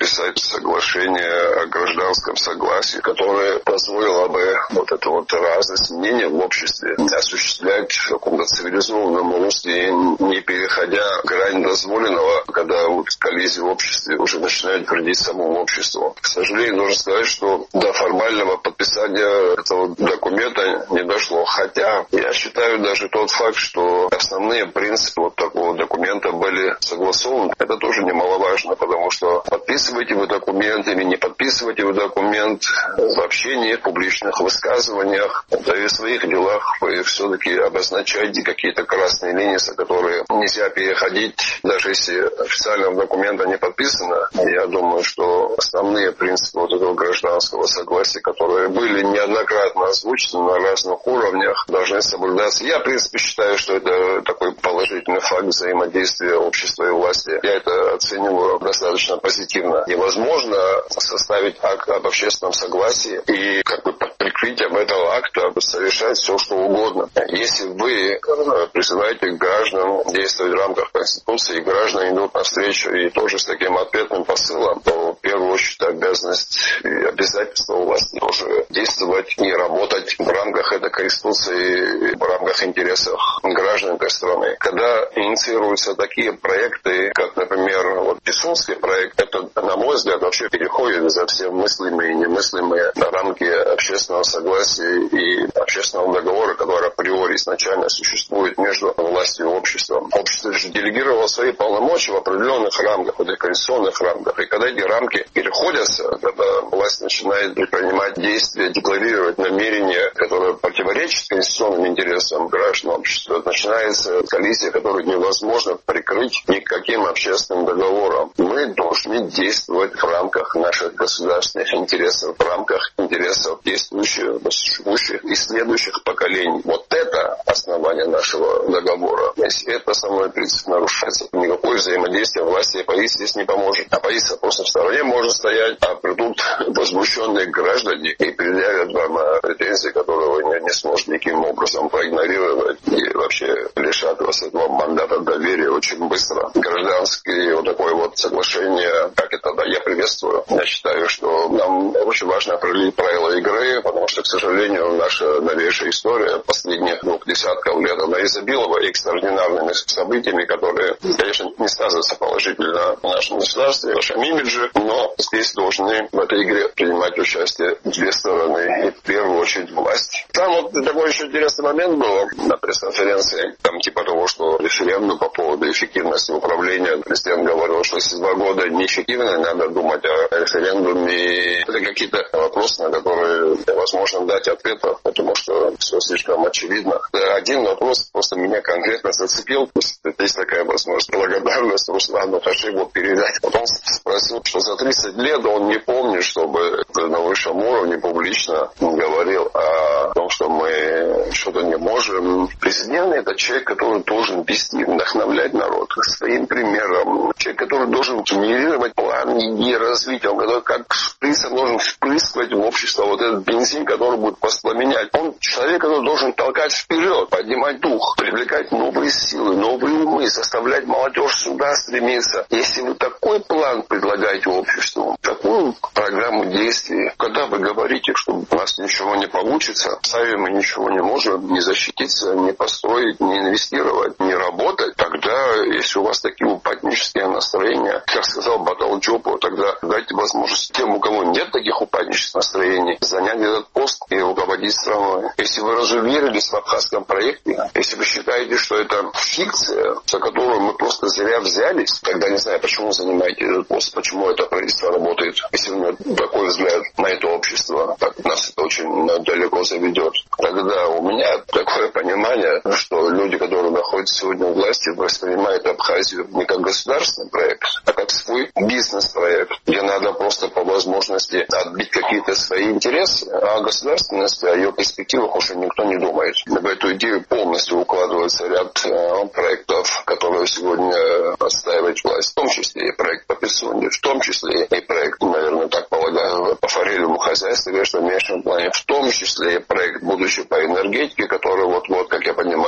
подписать соглашение о гражданском согласии, которое позволило бы вот эту вот разность мнений в обществе осуществлять в каком-то цивилизованном русле, не переходя грань дозволенного, когда вот коллизии в обществе уже начинают вредить самому обществу. К сожалению, нужно сказать, что до формального подписания этого документа не дошло. Хотя я считаю даже тот факт, что основные принципы вот такого документа были согласованы, это тоже немаловажно, потому что подписываете вы документ или не подписываете вы документ в общении, в публичных высказываниях, да и в своих делах вы все-таки обозначаете какие-то красные линии, за которые нельзя переходить, даже если официального документа не подписано. Я думаю, что основные принципы вот этого гражданского согласия, которые были неоднократно озвучены на разных уровнях, должны соблюдаться. Я, в принципе, считаю, что это такой положительный факт взаимодействия общества и власти. Я это оцениваю достаточно позитивно. Невозможно составить акт об общественном согласии и как бы под прикрытием этого акта совершать все, что угодно. Если вы призываете граждан действовать в рамках Конституции, и граждане идут навстречу и тоже с таким ответным посылом, то в первую очередь обязанность и обязательство власти тоже действовать и работать в рамках этой Конституции, в рамках интересов граждан этой страны. Когда инициируются такие проекты, как, например, вот Писунский проект, это, на мой взгляд, вообще переходит за все мыслимые и немыслимые рамки общественного согласия и общественного договора, который априори изначально существует между властью и обществом. Общество же делегировало свои полномочия в определенных рамках, в этих конституционных рамках. И когда эти рамки переходятся, когда власть начинает предпринимать действия, декларировать намерения, которые противоречат конституционным интересам граждан общества, начинается коллизия, которую невозможно прикрыть никаким общественным договором. Мы должны действовать в рамках наших государственных интересов, в рамках интересов действующих, живущих и следующих поколений. Вот это основание нашего договора. Если это основной принцип нарушается, никакое взаимодействие власти и оппозиции здесь не поможет. Оппозиция просто в стороне может стоять, а придут возмущенные граждане и предъявят вам претензии, которые вы не, не сможете никаким образом проигнорировать и вообще лишат вас этого мандата доверия очень быстро. Гражданское вот такое вот соглашение, как это, да, я приветствую. Я считаю, что нам очень важно определить правила игры, потому что, к сожалению, наша новейшая история последних двух десятков лет, она изобиловала экстраординарными событиями, которые, конечно, не сказываются положительно в нашем государстве, в нашем имидже, но здесь должны в этой игре принимать участие две стороны, и в первую очередь власть. Там вот такой еще интересный момент был на пресс-конференции, там типа того, что референдум по поводу эффективности управления, президент говорил, что если два года неэффективны, надо думать о референдуме. Это какие-то вопросы, на которые невозможно дать ответов, потому что все слишком очевидно. Один вопрос просто меня конкретно зацепил. Есть такая возможность, благодарность Руслану Хашимову передать. Вот он спросил, что за тридцать лет он не помнит, чтобы на высшем уровне публично говорил о том, что мы что-то не можем. Президент — это человек, который должен вести, вдохновлять народ своим примером. Человек, который должен генерировать план идеи развития, он который как шприцем должен впрыскивать в общество вот этот бензин, который будет воспламенять. Он человек, который должен толкать вперед, поднимать дух, привлекать новые силы, новые умы, заставлять молодежь сюда стремиться. Если вы такой план предлагаете обществу, такую программу действий, когда вы говорите, что у нас ничего не получится, сами мы ничего не можем не защититься, не построить, не инвестировать, не работать, тогда, если у вас такие упаднические настроения, как сказал Баталджопу, тогда дайте возможность тем, у кого нет таких упаднических настроений, занять этот пост и руководить страной. Если вы разуверились в абхазском проекте, если вы считаете, что это фикция, за которую мы просто зря взялись, тогда не знаю, почему занимаете этот пост, почему это правительство работает. Если у меня такой взгляд на это общество, так нас это очень далеко заведет. Тогда у меня такое понимание, что люди, которые находятся сегодня у власти, воспринимают Абхазию не как государственный проект, а как свой бизнес-проект, где надо просто по возможности отбить какие-то свои интересы, а о государственности, о ее перспективах уже никто не думает. В эту идею полностью укладывается ряд э, проектов, которые сегодня отстаивает власть, в том числе и проект по Писунде, в том числе и проект, наверное, так полагаю, по форелевому хозяйству, конечно, в меньшем плане, в том числе и проект будущего по энергетике, который вот-вот, как я понимаю, будет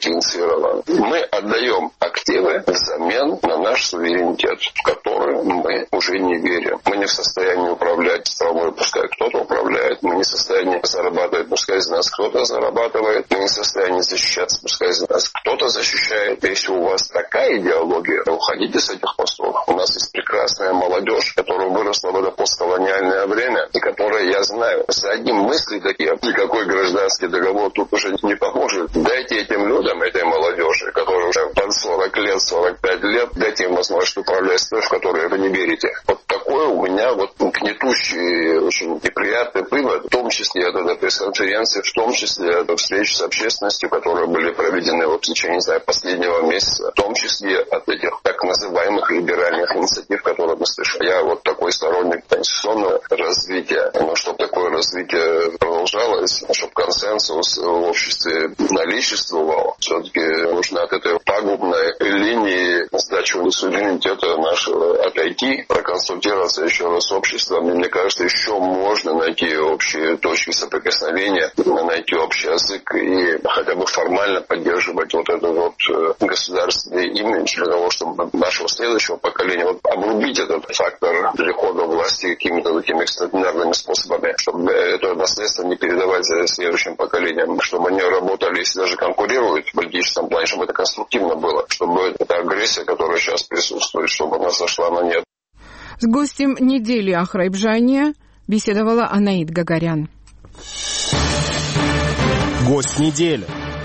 дифференцирован. Мы отдаем активы взамен на наш суверенитет, в который мы уже не верим. Мы не в состоянии управлять страной, пускай кто-то управляет. Мы не в состоянии зарабатывать, пускай из нас кто-то зарабатывает. Мы не в состоянии защищаться, пускай из нас кто-то защищает. Если у вас такая идеология, уходите с этих постов. У нас есть прекрасная молодежь, которая выросла в это постколониальное время, и которая, я знаю, за одним мысли такие, никакой гражданский договор тут уже не поможет. Дайте этим людям, этой молодежи, которая уже под сорок лет, сорок пять лет, дайте им возможность управлять страной, в которой вы не верите. Вот такой у меня вот гнетущий, очень неприятный вывод, в том числе от этой пресс-конференции, в том числе от встреч с общественностью, которые были проведены вот в течение, не знаю, последнего месяца, в том числе от этих так называемых либеральных инициатив, которые мы слышим. Я вот такой сторонник конституционного развития, но чтобы такое развитие продолжалось, чтобы консенсус в обществе наличествовал, все-таки нужно от этой пагубной линии сдачи суверенитета нашего отойти, проконсультироваться еще раз с обществом. И мне кажется, еще можно найти общие точки соприкосновения, найти общий язык и хотя бы формально поддерживать вот этот вот государственный имидж для того, чтобы нашего следующего поколения вот обрубить этот фактор перехода власти какими-то такими экстраординарными способами, чтобы это наследство не передавать следующим поколениям, чтобы они работали, если даже конкурируют в политическом плане, чтобы это конструктивно было, чтобы эта агрессия, которая сейчас присутствует, чтобы она сошла на нет. С гостем недели Ахрайбжания беседовала Анаит Гагарян. Гость недели.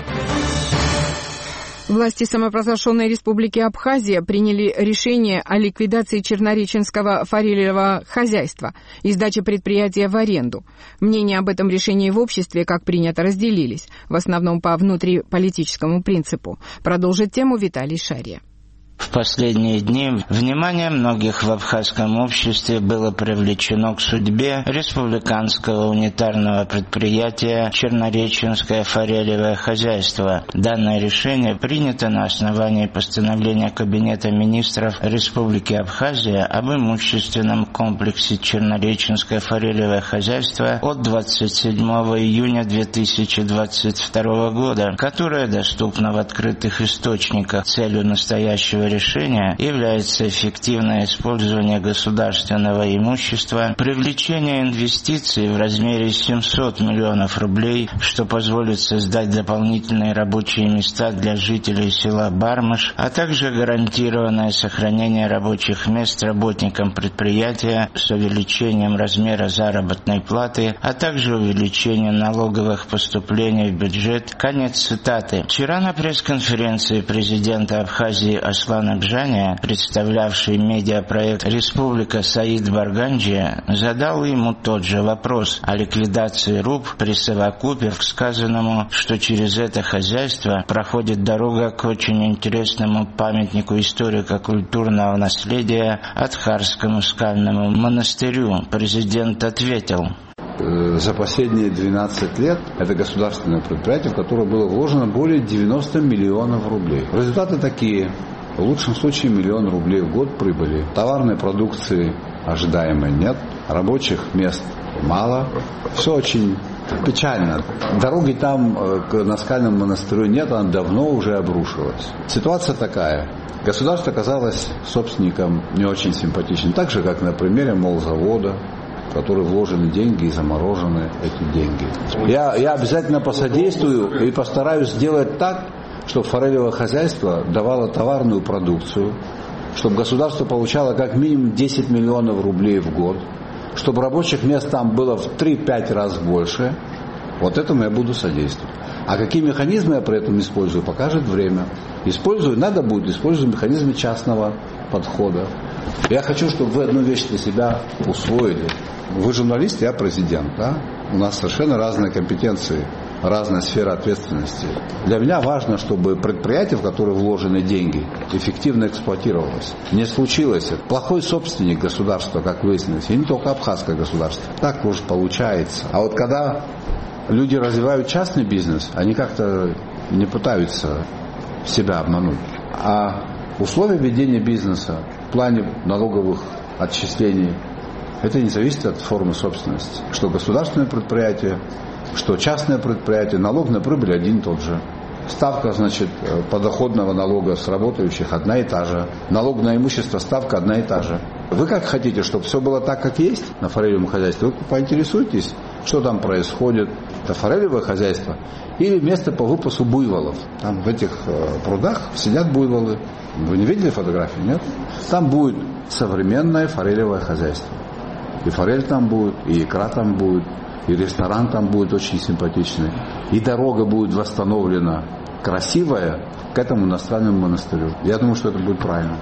Власти самопровозглашенной республики Абхазия приняли решение о ликвидации чернореченского форелевого хозяйства и сдаче предприятия в аренду. Мнения об этом решении в обществе, как принято, разделились, в основном по внутриполитическому принципу. Продолжит тему Виталий Шария. В последние дни внимание многих в абхазском обществе было привлечено к судьбе республиканского унитарного предприятия «Чернореченское форелевое хозяйство». Данное решение принято на основании постановления Кабинета министров Республики Абхазия об имущественном комплексе «Чернореченское форелевое хозяйство» от двадцать седьмого июня две тысячи двадцать второго года, которое доступно в открытых источниках. Целью настоящего решения является эффективное использование государственного имущества, привлечение инвестиций в размере семьсот миллионов рублей, что позволит создать дополнительные рабочие места для жителей села Бармыш, а также гарантированное сохранение рабочих мест работникам предприятия с увеличением размера заработной платы, а также увеличение налоговых поступлений в бюджет. Конец цитаты. Вчера на пресс-конференции президента Абхазии Аслана Бжания, представлявший медиапроект «Республика» Саид Барганджия, задал ему тот же вопрос о ликвидации РУП, присовокупив к сказанному, что через это хозяйство проходит дорога к очень интересному памятнику историко-культурного наследия Адхарскому скальному монастырю. Президент ответил: за последние двенадцать лет это государственное предприятие, в которое было вложено более девяноста миллионов рублей. Результаты такие. В лучшем случае миллион рублей в год прибыли. Товарной продукции ожидаемой нет. Рабочих мест мало. Все очень печально. Дороги там к Наскальному монастырю нет, она давно уже обрушилась. Ситуация такая. Государство оказалось собственником не очень симпатичным. Так же, как на примере молзавода, в который вложены деньги и заморожены эти деньги. Я, я обязательно посодействую и постараюсь сделать так, чтобы форелевое хозяйство давало товарную продукцию, чтобы государство получало как минимум десять миллионов рублей в год, чтобы рабочих мест там было в три-пять раз больше. Вот этому я буду содействовать. А какие механизмы я при этом использую, покажет время. Использую, надо будет, использую механизмы частного подхода. Я хочу, чтобы вы одну вещь для себя усвоили. Вы журналист, я президент, да? У нас совершенно разные компетенции, разная сфера ответственности. Для меня важно, чтобы предприятие, в которое вложены деньги, эффективно эксплуатировалось. Не случилось это. Плохой собственник государства, как выяснилось, и не только абхазское государство. Так уж получается. А вот когда люди развивают частный бизнес, они как-то не пытаются себя обмануть. А условия ведения бизнеса в плане налоговых отчислений, это не зависит от формы собственности. Что государственное предприятие, что частное предприятие, налог на прибыль один и тот же. Ставка, значит, подоходного налога с работающих одна и та же. Налог на имущество, ставка одна и та же. Вы как хотите, чтобы все было так, как есть на форелевом хозяйстве? Вы поинтересуйтесь, что там происходит. Это форелевое хозяйство или место по выпасу буйволов. Там в этих э, прудах сидят буйволы. Вы не видели фотографии, нет? Там будет современное форелевое хозяйство. И форель там будет, и икра там будет, и ресторан там будет очень симпатичный. И дорога будет восстановлена красивая к этому иностранному монастырю. Я думаю, что это будет правильно.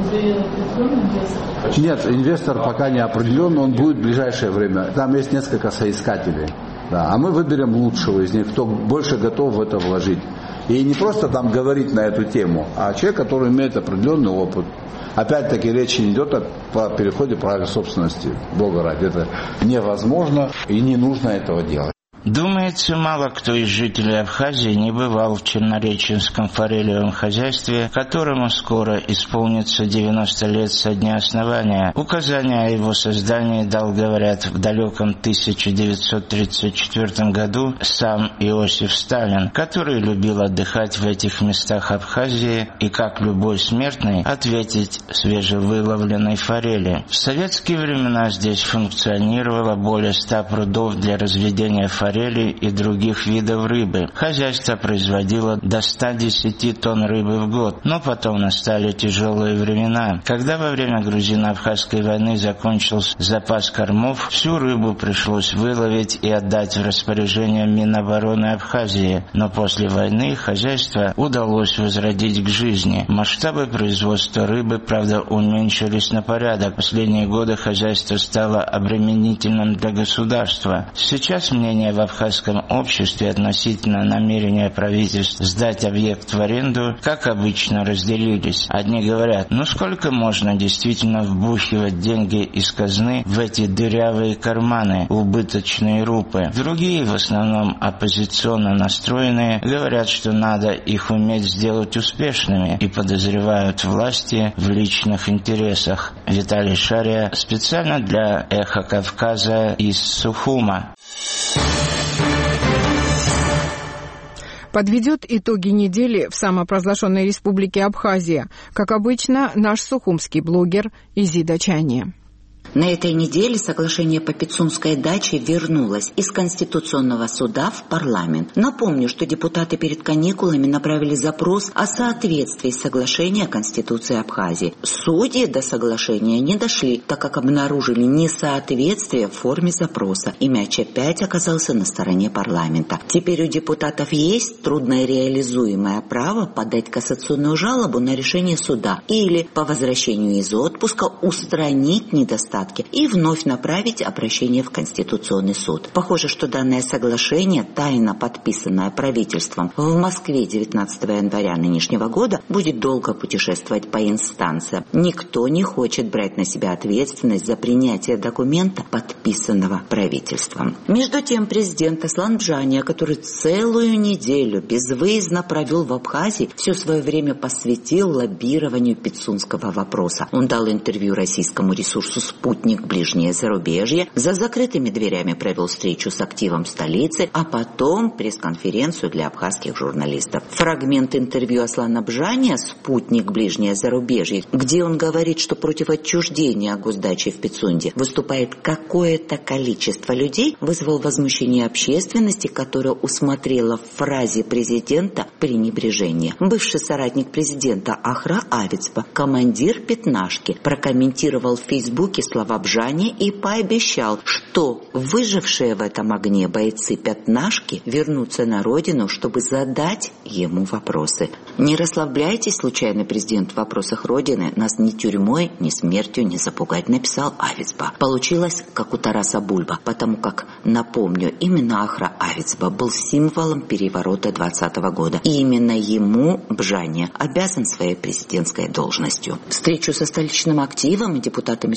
Нет, инвестор пока не определен, он будет в ближайшее время. Там есть несколько соискателей. Да, а мы выберем лучшего из них, кто больше готов в это вложить. И не просто там говорить на эту тему, а человек, который имеет определенный опыт. Опять-таки речь не идет о переходе права собственности. Бога ради, это невозможно и не нужно этого делать. Думается, мало кто из жителей Абхазии не бывал в Чернореченском форелевом хозяйстве, которому скоро исполнится девяносто лет со дня основания. Указание о его создании дал, говорят, в далеком тысяча девятьсот тридцать четвёртом году сам Иосиф Сталин, который любил отдыхать в этих местах Абхазии и, как любой смертный, ответить свежевыловленной форели. В советские времена здесь функционировало более ста прудов для разведения форели и других видов рыбы. Хозяйство производило до ста десяти тонн рыбы в год, но потом настали тяжелые времена. Когда во время грузино-абхазской войны закончился запас кормов, всю рыбу пришлось выловить и отдать в распоряжение Минобороны Абхазии, но после войны хозяйство удалось возродить к жизни. Масштабы производства рыбы, правда, уменьшились на порядок. В последние годы хозяйство стало обременительным для государства. Сейчас мнение в абхазском обществе относительно намерения правительства сдать объект в аренду, как обычно, разделились. Одни говорят, ну сколько можно действительно вбухивать деньги из казны в эти дырявые карманы, убыточные рупы. Другие, в основном оппозиционно настроенные, говорят, что надо их уметь сделать успешными и подозревают власти в личных интересах. Виталий Шария специально для «Эхо Кавказа» из Сухума. Подведет итоги недели в самопровозглашенной республике Абхазия, как обычно, наш сухумский блогер Изида Чани. На этой неделе соглашение по Пицунской даче вернулось из Конституционного суда в парламент. Напомню, что депутаты перед каникулами направили запрос о соответствии соглашения Конституции Абхазии. Судьи до соглашения не дошли, так как обнаружили несоответствие в форме запроса, и мяч опять оказался на стороне парламента. Теперь у депутатов есть труднореализуемое право подать кассационную жалобу на решение суда или по возвращению из отпуска устранить недостатки и вновь направить обращение в Конституционный суд. Похоже, что данное соглашение, тайно подписанное правительством в Москве девятнадцатого января нынешнего года, будет долго путешествовать по инстанциям. Никто не хочет брать на себя ответственность за принятие документа, подписанного правительством. Между тем, президент Аслан Бжания, который целую неделю безвыездно провел в Абхазии, все свое время посвятил лоббированию пицунского вопроса. Он дал интервью российскому ресурсу «Спутник. Ближнее зарубежье», за закрытыми дверями провел встречу с активом столицы, а потом пресс-конференцию для абхазских журналистов. Фрагмент интервью Аслана Бжания «Спутник. Ближнее зарубежье», где он говорит, что против отчуждения госдачи в Пицунде выступает какое-то количество людей, вызвал возмущение общественности, которая усмотрела в фразе президента пренебрежение. Бывший соратник президента Ахра Авицба, командир пятнашки, прокомментировал в Фейсбуке слова Бжани и пообещал, что выжившие в этом огне бойцы пятнашки вернутся на родину, чтобы задать ему вопросы. Не расслабляйтесь, случайный президент, в вопросах родины. Нас ни тюрьмой, ни смертью не запугать, написал Авицба. Получилось, как у Тараса Бульба, потому как, напомню, именно Ахра Авицба был символом переворота двадцатого года. И именно ему Бжани обязан своей президентской должностью. Встречу со столичным активом и депутатами Сухумского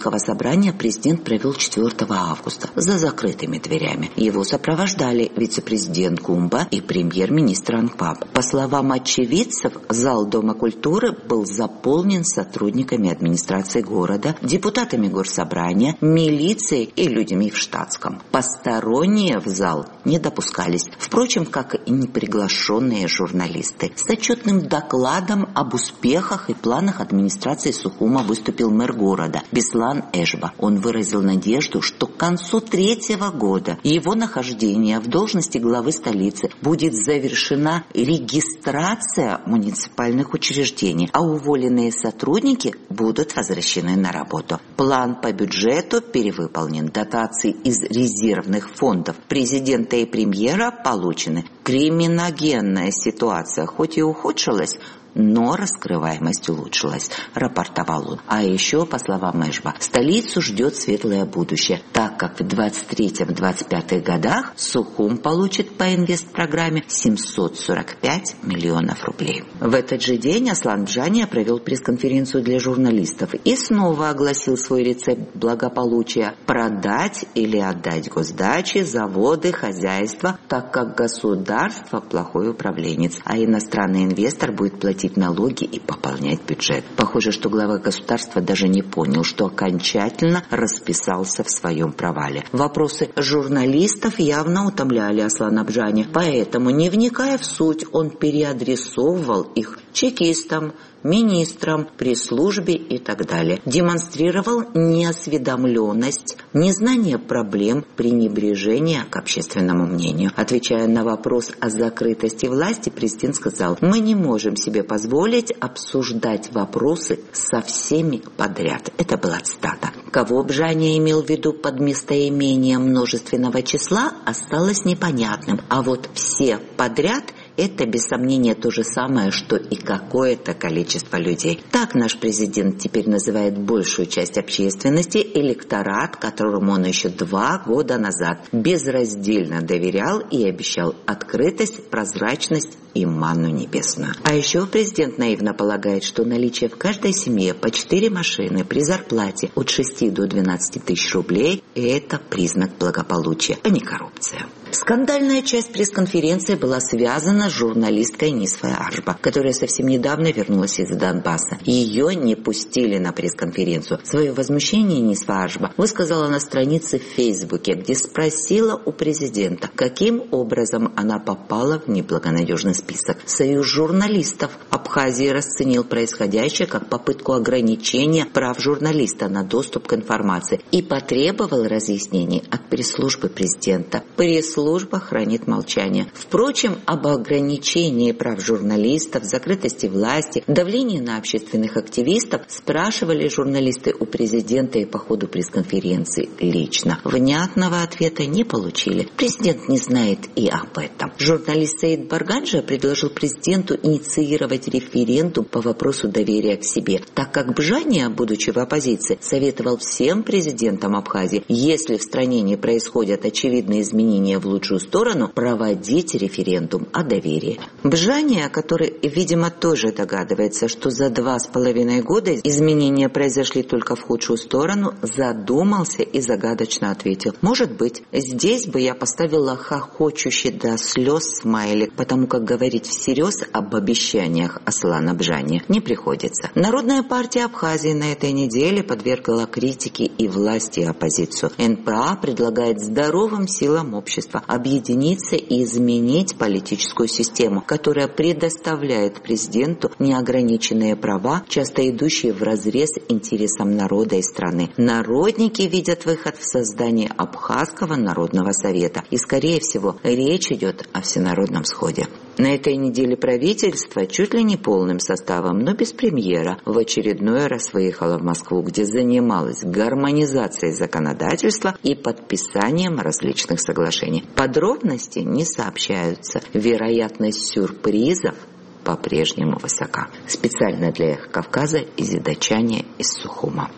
Парламентского собрания президент провел четвёртого августа за закрытыми дверями. Его сопровождали вице-президент Кумба и премьер-министр Ангпаб. По словам очевидцев, зал Дома культуры был заполнен сотрудниками администрации города, депутатами горсобрания, милицией и людьми в штатском. Посторонние в зал не допускались, впрочем, как и неприглашенные журналисты. С отчетным докладом об успехах и планах администрации Сухума выступил мэр города Беслан Эшба. Он выразил надежду, что к концу третьего года его нахождения в должности главы столицы будет завершена регистрация муниципальных учреждений, а уволенные сотрудники будут возвращены на работу. План по бюджету перевыполнен. Дотации из резервных фондов президента и премьера получены. Криминогенная ситуация хоть и ухудшилась, но раскрываемость улучшилась, рапортовал он. А еще, по словам Эшба, столицу ждет светлое будущее, так как в двадцать третьем — двадцать пятом годах Сухум получит по инвестпрограмме семьсот сорок пять миллионов рублей. В этот же день Аслан Бжания провел пресс-конференцию для журналистов и снова огласил свой рецепт благополучия – продать или отдать госдачи, заводы, хозяйства, так как государство плохой управленец, а иностранный инвестор будет платить налоги и пополнять бюджет. Похоже, что глава государства даже не понял, что окончательно расписался в своем провале. Вопросы журналистов явно утомляли Аслана Бжани, поэтому, не вникая в суть, он переадресовывал их чекистам, министрам, пресс-службе и так далее. Демонстрировал неосведомленность, незнание проблем, пренебрежение к общественному мнению. Отвечая на вопрос о закрытости власти, президент сказал: «Мы не можем себе позволить обсуждать вопросы со всеми подряд». Это была цитата. Кого Бжания имел в виду под местоимением множественного числа, осталось непонятным. А вот все подряд – это, без сомнения, то же самое, что и какое-то количество людей. Так наш президент теперь называет большую часть общественности, электорат, которому он еще два года назад безраздельно доверял и обещал открытость, прозрачность и манну небесную. А еще президент наивно полагает, что наличие в каждой семье по четыре машины при зарплате от шести до двенадцати тысяч рублей – это признак благополучия, а не коррупция. Скандальная часть пресс-конференции была связана с журналисткой Нисфой Ашба, которая совсем недавно вернулась из Донбасса. Ее не пустили на пресс-конференцию. Свое возмущение Нисфа Ашба высказала на странице в Фейсбуке, где спросила у президента, каким образом она попала в неблагонадежный список. Союз журналистов Абхазии расценил происходящее как попытку ограничения прав журналиста на доступ к информации и потребовал разъяснений от пресс-службы президента. Пресс-служба хранит молчание. Впрочем, об ограничении прав журналистов, закрытости власти, давлении на общественных активистов спрашивали журналисты у президента и по ходу пресс-конференции лично. Внятного ответа не получили. Президент не знает и об этом. Журналист Саид Барганджа предложил президенту инициировать референдум по вопросу доверия к себе, так как Бжания, будучи в оппозиции, советовал всем президентам Абхазии, если в стране не происходят очевидные изменения в лучшую сторону, проводить референдум о доверии. Бжания, который, видимо, тоже догадывается, что за два с половиной года изменения произошли только в худшую сторону, задумался и загадочно ответил: «Может быть, здесь бы я поставила хохочущий до слез смайлик, потому как говорить всерьез об обещаниях Аслана Бжани не приходится». Народная партия Абхазии на этой неделе подвергла критике и власти, и оппозицию. эн пэ а предлагает здоровым силам общества объединиться и изменить политическую систему, которая предоставляет президенту неограниченные права, часто идущие вразрез интересам народа и страны. Народники видят выход в создании Абхазского народного совета. И, скорее всего, речь идет о всенародном сходе. На этой неделе правительство чуть ли не полным составом, но без премьера, в очередной раз выехало в Москву, где занималось гармонизацией законодательства и подписанием различных соглашений. Подробности не сообщаются. Вероятность сюрпризов по-прежнему высока. Специально для «Эхо Кавказа» Изида Чаня из Сухума.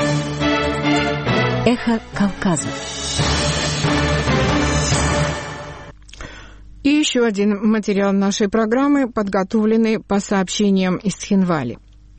Эхо Кавказа. И еще один материал нашей программы, подготовленный по сообщениям из Цхинвали.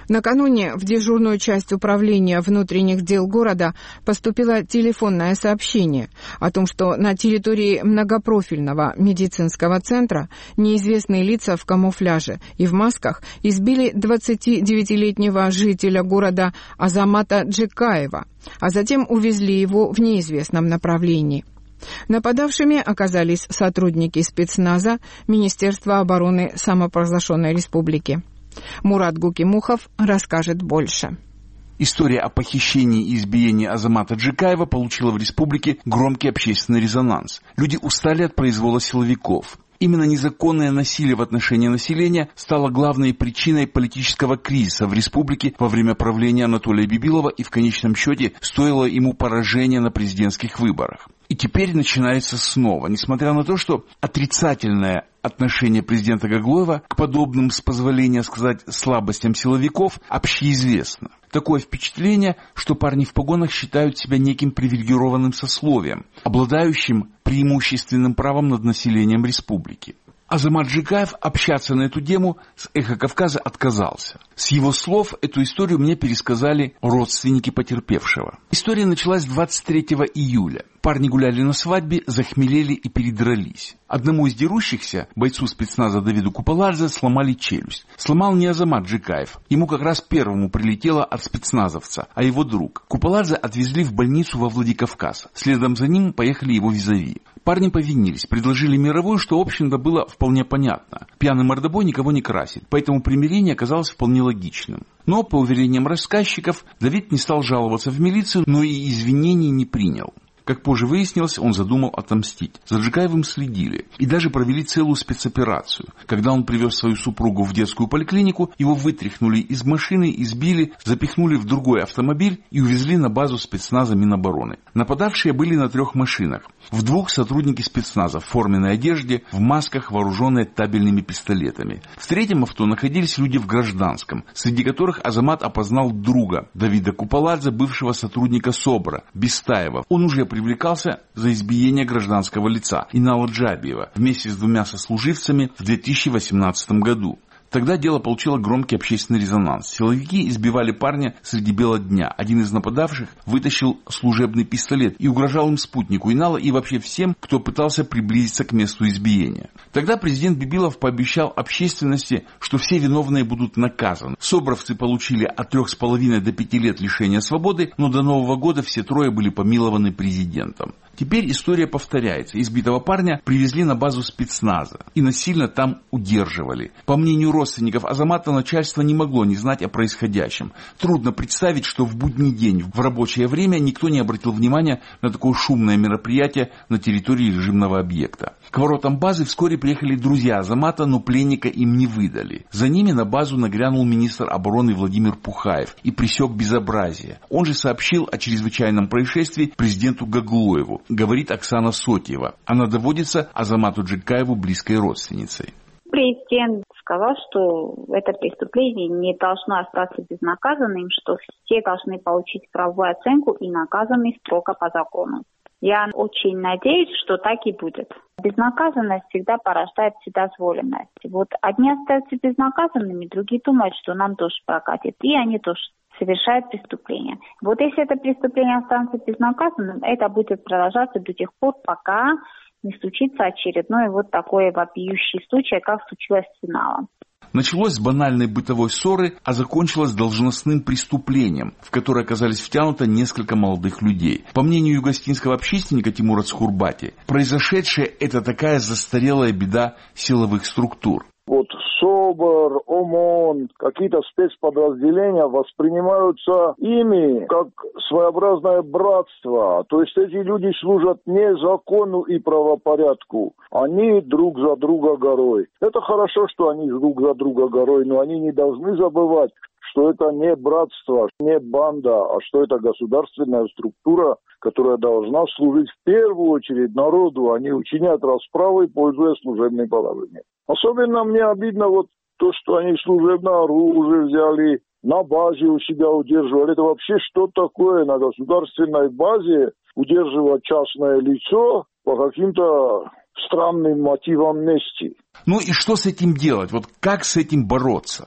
Накануне в дежурную часть управления внутренних дел города поступило телефонное сообщение о том, что на территории многопрофильного медицинского центра неизвестные лица в камуфляже и в масках избили двадцатидевятилетнего жителя города Азамата Джикаева, а затем увезли его в неизвестном направлении. Нападавшими оказались сотрудники спецназа Министерства обороны самопровозглашенной республики. Мурат Гукимухов расскажет больше. История о похищении и избиении Азамата Джикаева получила в республике громкий общественный резонанс. Люди устали от произвола силовиков. Именно незаконное насилие в отношении населения стало главной причиной политического кризиса в республике во время правления Анатолия Бибилова и в конечном счете стоило ему поражения на президентских выборах. И теперь начинается снова, несмотря на то, что отрицательное отношение президента Гаглоева к подобным, с позволения сказать, слабостям силовиков общеизвестно. Такое впечатление, что парни в погонах считают себя неким привилегированным сословием, обладающим преимущественным правом над населением республики. Азамат Джикаев общаться на эту тему с «Эхо Кавказа» отказался. С его слов эту историю мне пересказали родственники потерпевшего. История началась двадцать третьего июля. Парни гуляли на свадьбе, захмелели и передрались. Одному из дерущихся, бойцу спецназа Давиду Куполадзе, сломали челюсть. Сломал не Азамат Джикаев. Ему как раз первому прилетело от спецназовца, а его друг. Куполадзе отвезли в больницу во Владикавказ. Следом за ним поехали его визави. Парни повинились, предложили мировую, что, в общем-то, было вполне понятно. Пьяный мордобой никого не красит, поэтому примирение оказалось вполне логичным. Но, по уверениям рассказчиков, Давид не стал жаловаться в милицию, но и извинений не принял. Как позже выяснилось, он задумал отомстить. За Джикаевым следили и даже провели целую спецоперацию. Когда он привез свою супругу в детскую поликлинику, его вытряхнули из машины, избили, запихнули в другой автомобиль и увезли на базу спецназа Минобороны. Нападавшие были на трех машинах. В двух сотрудники спецназа в форменной одежде, в масках, вооруженные табельными пистолетами. В третьем авто находились люди в гражданском, среди которых Азамат опознал друга Давида Куполадзе, бывшего сотрудника СОБРа, Бестаева. Он уже привлекался за избиение гражданского лица Инала Джабиева вместе с двумя сослуживцами в две тысячи восемнадцатом году. Тогда дело получило громкий общественный резонанс. Силовики избивали парня среди бела дня. Один из нападавших вытащил служебный пистолет и угрожал им спутнику Инала и вообще всем, кто пытался приблизиться к месту избиения. Тогда президент Бибилов пообещал общественности, что все виновные будут наказаны. Собровцы получили от трех с половиной до пяти лет лишения свободы, но до Нового года все трое были помилованы президентом. Теперь история повторяется. Избитого парня привезли на базу спецназа и насильно там удерживали. По мнению родственников Азамата, начальство не могло не знать о происходящем. Трудно представить, что в будний день, в рабочее время, никто не обратил внимания на такое шумное мероприятие на территории режимного объекта. К воротам базы вскоре приехали друзья Азамата, но пленника им не выдали. За ними на базу нагрянул министр обороны Владимир Пухаев и пресек безобразие. Он же сообщил о чрезвычайном происшествии президенту Гаглоеву, говорит Оксана Сотьева. Она доводится Азамату Джикаеву близкой родственницей. Президент сказал, что это преступление не должно остаться безнаказанным, что все должны получить правовую оценку и наказаны строго по закону. Я очень надеюсь, что так и будет. Безнаказанность всегда порождает вседозволенность. Вот одни остаются безнаказанными, другие думают, что нам тоже прокатит, и они тоже совершают преступление. Вот если это преступление останется безнаказанным, это будет продолжаться до тех пор, пока не случится очередной вот такой вопиющий случай, как случилось с Иналом. Началось с банальной бытовой ссоры, а закончилось должностным преступлением, в которое оказались втянуты несколько молодых людей. По мнению югостинского общественника Тимура Цхурбати, произошедшее – это такая застарелая беда силовых структур. Вот СОБР, ОМОН, какие-то спецподразделения воспринимаются ими как своеобразное братство. То есть эти люди служат не закону и правопорядку. Они друг за друга горой. Это хорошо, что они друг за друга горой, но они не должны забывать, что это не братство, не банда, а что это государственная структура, которая должна служить в первую очередь народу, а не учинять расправы, пользуясь служебным положением. Особенно мне обидно вот то, что они служебное оружие взяли, на базе у себя удерживали. Это вообще что такое на государственной базе удерживать частное лицо по каким-то странным мотивам мести? Ну и что с этим делать? Вот как с этим бороться?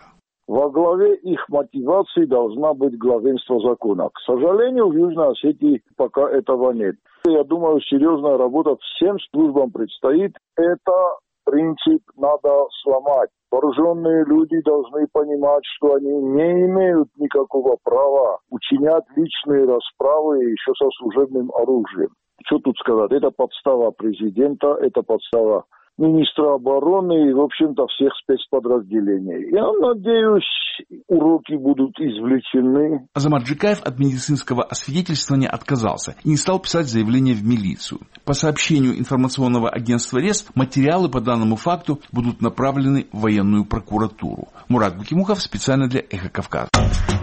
во главе их мотивации должна быть главенство закона. К сожалению, в Южной Осетии пока этого нет. Я думаю, серьезная работа всем службам предстоит. Это принцип надо сломать. Вооруженные люди должны понимать, что они не имеют никакого права учинять личные расправы еще со служебным оружием. Что тут сказать? Это подстава президента, это подстава министра обороны и, в общем-то, всех спецподразделений. Я надеюсь, уроки будут извлечены. Азамат Джикаев от медицинского освидетельствования отказался и не стал писать заявление в милицию. По сообщению информационного агентства РЕС, материалы по данному факту будут направлены в военную прокуратуру. Мурат Букимухов специально для «Эхо Кавказа».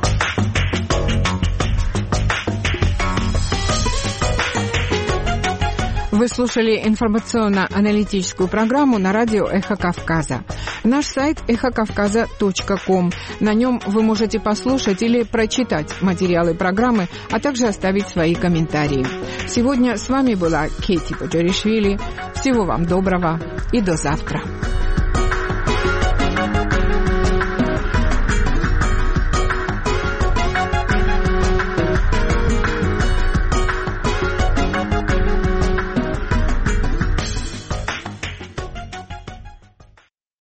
Вы слушали информационно-аналитическую программу на радио «Эхо Кавказа». Наш сайт эхо кавказа точка ком. На нем вы можете послушать или прочитать материалы программы, а также оставить свои комментарии. Сегодня с вами была Кейти Поджаришвили. Всего вам доброго и до завтра.